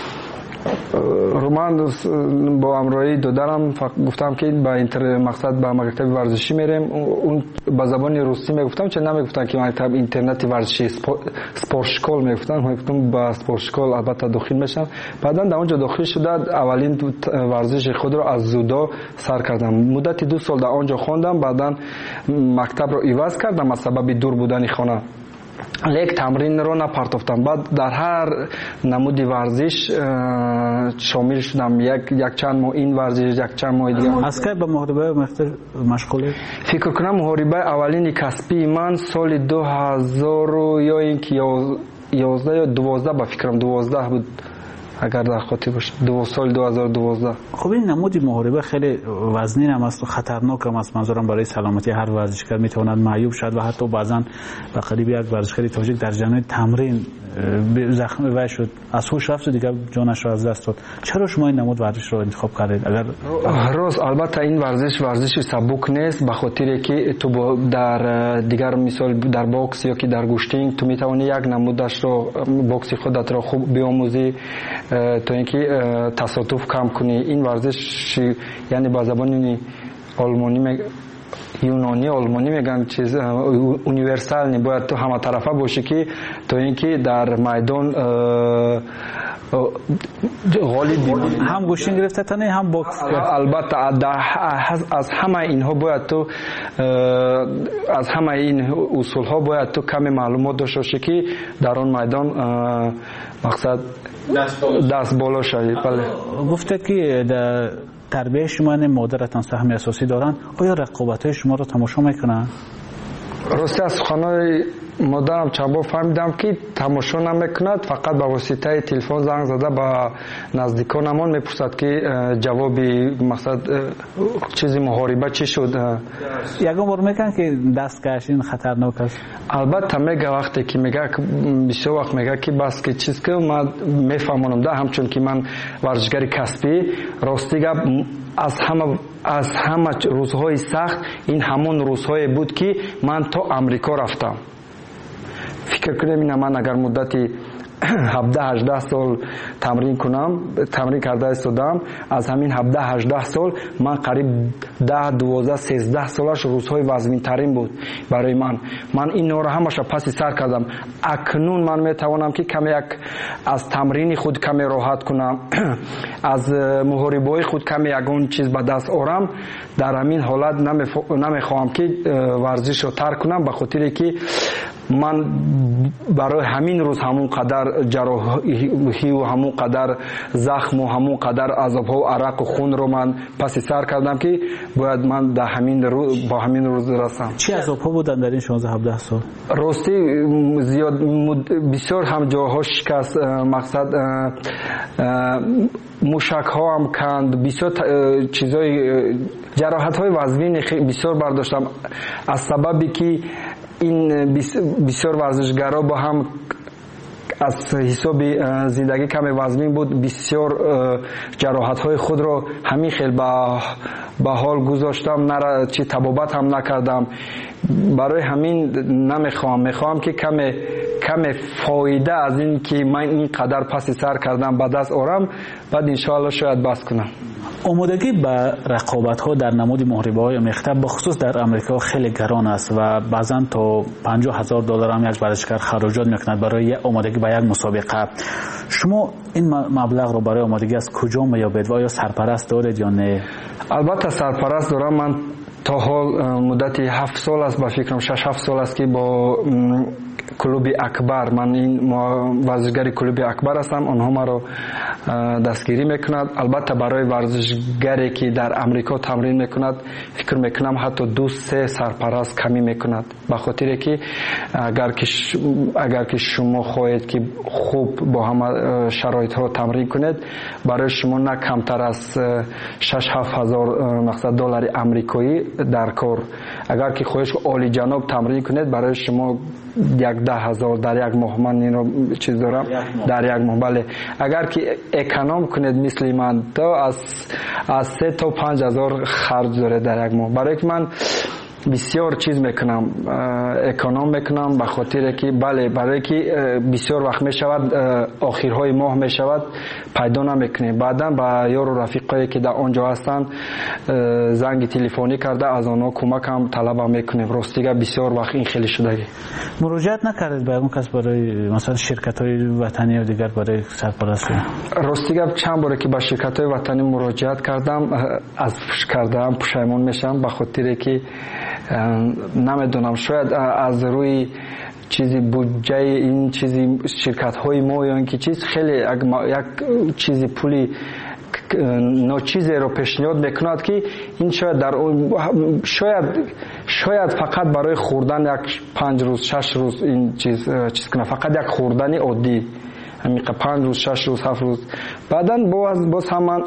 من با همراهی دادرم گفتم که با مقصد به مکتب ورزشی میریم. اون با زبان روسی میگفتم، چه نمیگفتن که مکتب اینترنتی ورزشی سپورتشکول میگفتن. من گفتم با سپورتشکول البته داخل میشم. بعدا در اونجا داخل شده اولین ورزش خود رو از زودو سر کردم. مدت 2 سال در اونجا خواندم. بعدا مکتب رو عوض کردم از سبب دور بودن خانه، لیک تمرین رو نپرتافتم. بعد در هر نمودی ورزش شامل شدم، یک چند ماه این ورزش، یک چند ماه دیگه. از که به محاربه مشغولی؟ فکر کنم محاربه اولین کسبی من سال 2000 یا اینکه 11 یا 12 با فکرم 12 بود اگر در خاطر باشه، سال 2012. خب این نمودی محاربه خیلی وزنین هم است و خطرناک هم است. منظورم برای سلامتی هر ورزشکار میتواند معیوب شد و حتی بعضا به قریب یک ورزشکار تاجیک در جریان تمرین زخمی وای شد، از هوش رفت و دیگه جانش را از دست داد. چرا شما این نمود ورزش رو انتخاب کردید؟ اگر راست البته این ورزش سبک نیست، به خاطر که تو در دیگر مثال در باکس یا که در گوشتینگ تو میتونی یک نمودش رو باکس خودت رو خوب بیاموزی تا اینکه تصادف کم کنی. این ورزش یعنی با زبان آلمانی یونانی آلمانی میگن چیز اونیورسال باید تو همه طرفه باشی که تا اینکه در میدان غالب بمونی. هم گوشین گرفته تنه هم باکس. البته از همه اینها باید تو از همه این اصول ها باید تو کمی معلومات داشته باشی که در آن میدان مقصد دست بالا شوی. بله گفته که در تربیه شما مادرتان سهم اساسی دارن، آیا رقابت‌های شما رو تماشا میکنن؟ راستی از خانه مادرم چند بار فهمیدم که تماشا نمیکند، فقط با واسطه تلفن زنگ زده با نزدیکانمان میپرسد که جوابی مقصد چیزی محاربه چی شد. یگان بار میگن که دست کشین خطرناک است. البته میگه وقتی که میگه بسیار وقت میگه که بس که چیز که من میفهمونم ده، همچون که من ورزشگر کسبی راستی گپ از همه روزهای سخت این همون روزهای بود که من تا امریکا رفتم. فکر کنم من اگر مدتی 17-18 سال تمرین کرده استادم، از همین 17-18 سال من قریب 10-12-13 سالش روزهای وزمین ترین بود برای من این نور همش پس سر کردم. اکنون من میتوانم که کمی از تمرین خود کمی راحت کنم، از محاربه خود کمی یگون چیز به دست آورم. در همین حالت نمیخواهم که ورزش رو ترک کنم، به خاطری که من برای همین روز همون قدر جراحی و همون قدر زخم و همون قدر عذاب‌ها و عرق و خون رو من پس سر کردم که باید من در همین روز با همین روز رسم. چه عذاب‌ها بودن در این 16-17 سال؟ راستی زیاد بسیار هم جاها شکست، مقصد موشک ها هم کند، بسیار چیزای جراحت های وزمین بسیار برداشتم از سببی که این بسیار ورزشگرا با هم از حساب زندگی کم وزمین بود، بسیار جراحت های خود را همین خیلی به حال گذاشتم، چی طبابت هم نکردم. برای همین میخوام که کم فایده از این که من این قدر پس سر کردم به دست آورم، بعد انشاءالله شاید بس کنم. آمادگی به رقابت ها در نمود محاربه های آمیخته بخصوص در امریکا خیلی گران است و بعضا تا $50,000 هم یک ورزشکار خراجات میکند برای آمادگی به یک مسابقه. شما این مبلغ رو برای آمادگی از کجا میابید و آیا سرپرست دارید یا نه؟ البته سرپرست دارم. من تا حال مدتی 7 سال است، با فکرم 6-7 سال است که با کلوب اکبر، من این ورزشگر کلوب اکبر هستم، آنها ما رو دستگیری میکند. البته برای ورزشگری که در امریکا تمرین میکند فکر میکنم حتی 2-3 سرپرست کمی میکند، به خاطر که اگر که شما خواهید که خوب با همه شرایط ها تمرین کنید، برای شما نه کمتر از 6-7 هزار مقصد دلار امریکایی در کار. اگر که خواهید عالی جناب تمرین کنید، برای شما 10,000 در یک ماه، من این رو چیز دارم در یک ماه. بله اگر که اکانوم کنید مثل من، تو از 3 تا 5,000 خرج داره در یک ماه. برای که من بسیار چیز میکنم، اکانوم میکنم، به خاطر که بله برای که بسیار وقت میشود آخرهای ماه میشود پیدا نمیکنه. بعدا با یار و رفیقایی که در آنجا هستند زنگ تلفنی کرده از آنها کمک هم طلب میکنیم. راستیگه بسیار وقت این خیلی شدگی. مراجعت نکردید به اون کس برای مثلا شرکت های وطنی و دیگر برای سرپرستی؟ راستیگه چند باره که با شرکت های وطنی مراجعت کردم، از کردم پشیمون میشم، به خاطر که نمیدونم شاید از روی چیزی بودجه این چیزی شرکت های ما یا اینکه چیز خیلی یک چیزی پولی ناچیزی رو پیشنهاد میکند که این شاید در شاید فقط برای خوردن یک 5 روز 6 روز این چیز کنه، فقط یک خوردن عادی، همین 5 روز 6 روز 7 روز. بعداً باز هم من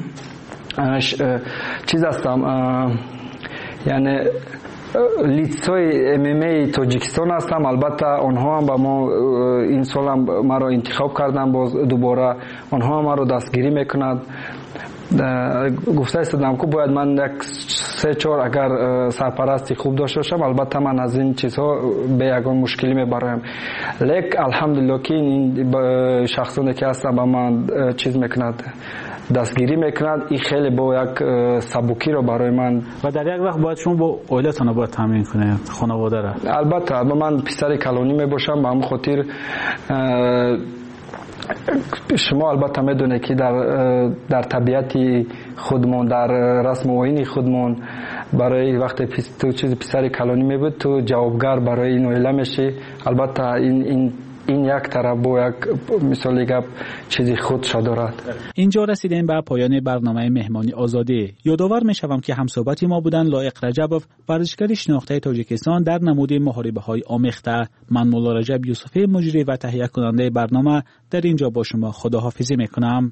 چیز هستم، یعنی لیتسای MMA تاجیکستان هستم. البته آنها هم با ما این سال هم ما رو انتخاب کردن، باز دوباره آنها ما رو دستگیری میکنند. گفته استادم که باید من یک 3-4 اگر سرپرستی خوب داشته باشم، البته من از این چیزها به یگان مشکلی میبرایم. لیک الحمدلله که این شخصانی که هستن با من چیز میکند، دستگیری میکند، این خیلی با یک سبکی رو برای من. و در یک وقت باید شما با اویلتون باید تامین کنه خانواده را؟ البته من پسر کلانی میباشم، به همون خاطر شما البته میدونه که در طبیعت خودمون، در رسم و آیین خودمون، برای وقتی تو چیز پسر کلانی میبود تو جوابگر برای این اویله میشی. البته این این یک طرف با یک مثال گپ چیزی خودش دارد. اینجا رسیدیم به پایان برنامه مهمانی آزادی. یادآور می‌شوم که همصحبت ما بودند لایق رجبوف، ورزشکار شناخته تاجیکستان در نمود محاربه‌های آمیخته. من مولا رجب یوسفی مجری و تهیه کننده برنامه در اینجا با شما خداحافظی می‌کنم.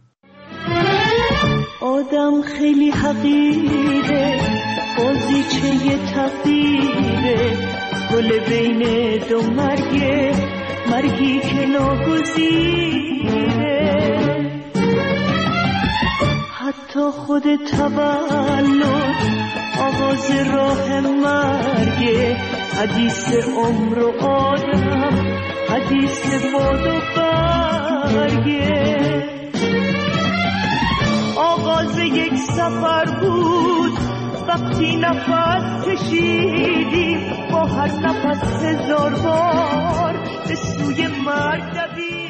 آدم خیلی حقیره، بازیچه تقدیره، گل بین دو مرگی که ناگزیره. حتی خود تولد آغاز راه مرگه، حدیث عمر و آدم، حدیث باد و برگه. آغاز یک سفر بود وقتی نفس کشیدیم، با هر نفس 1000 بار به سوی مرگ دویدیم.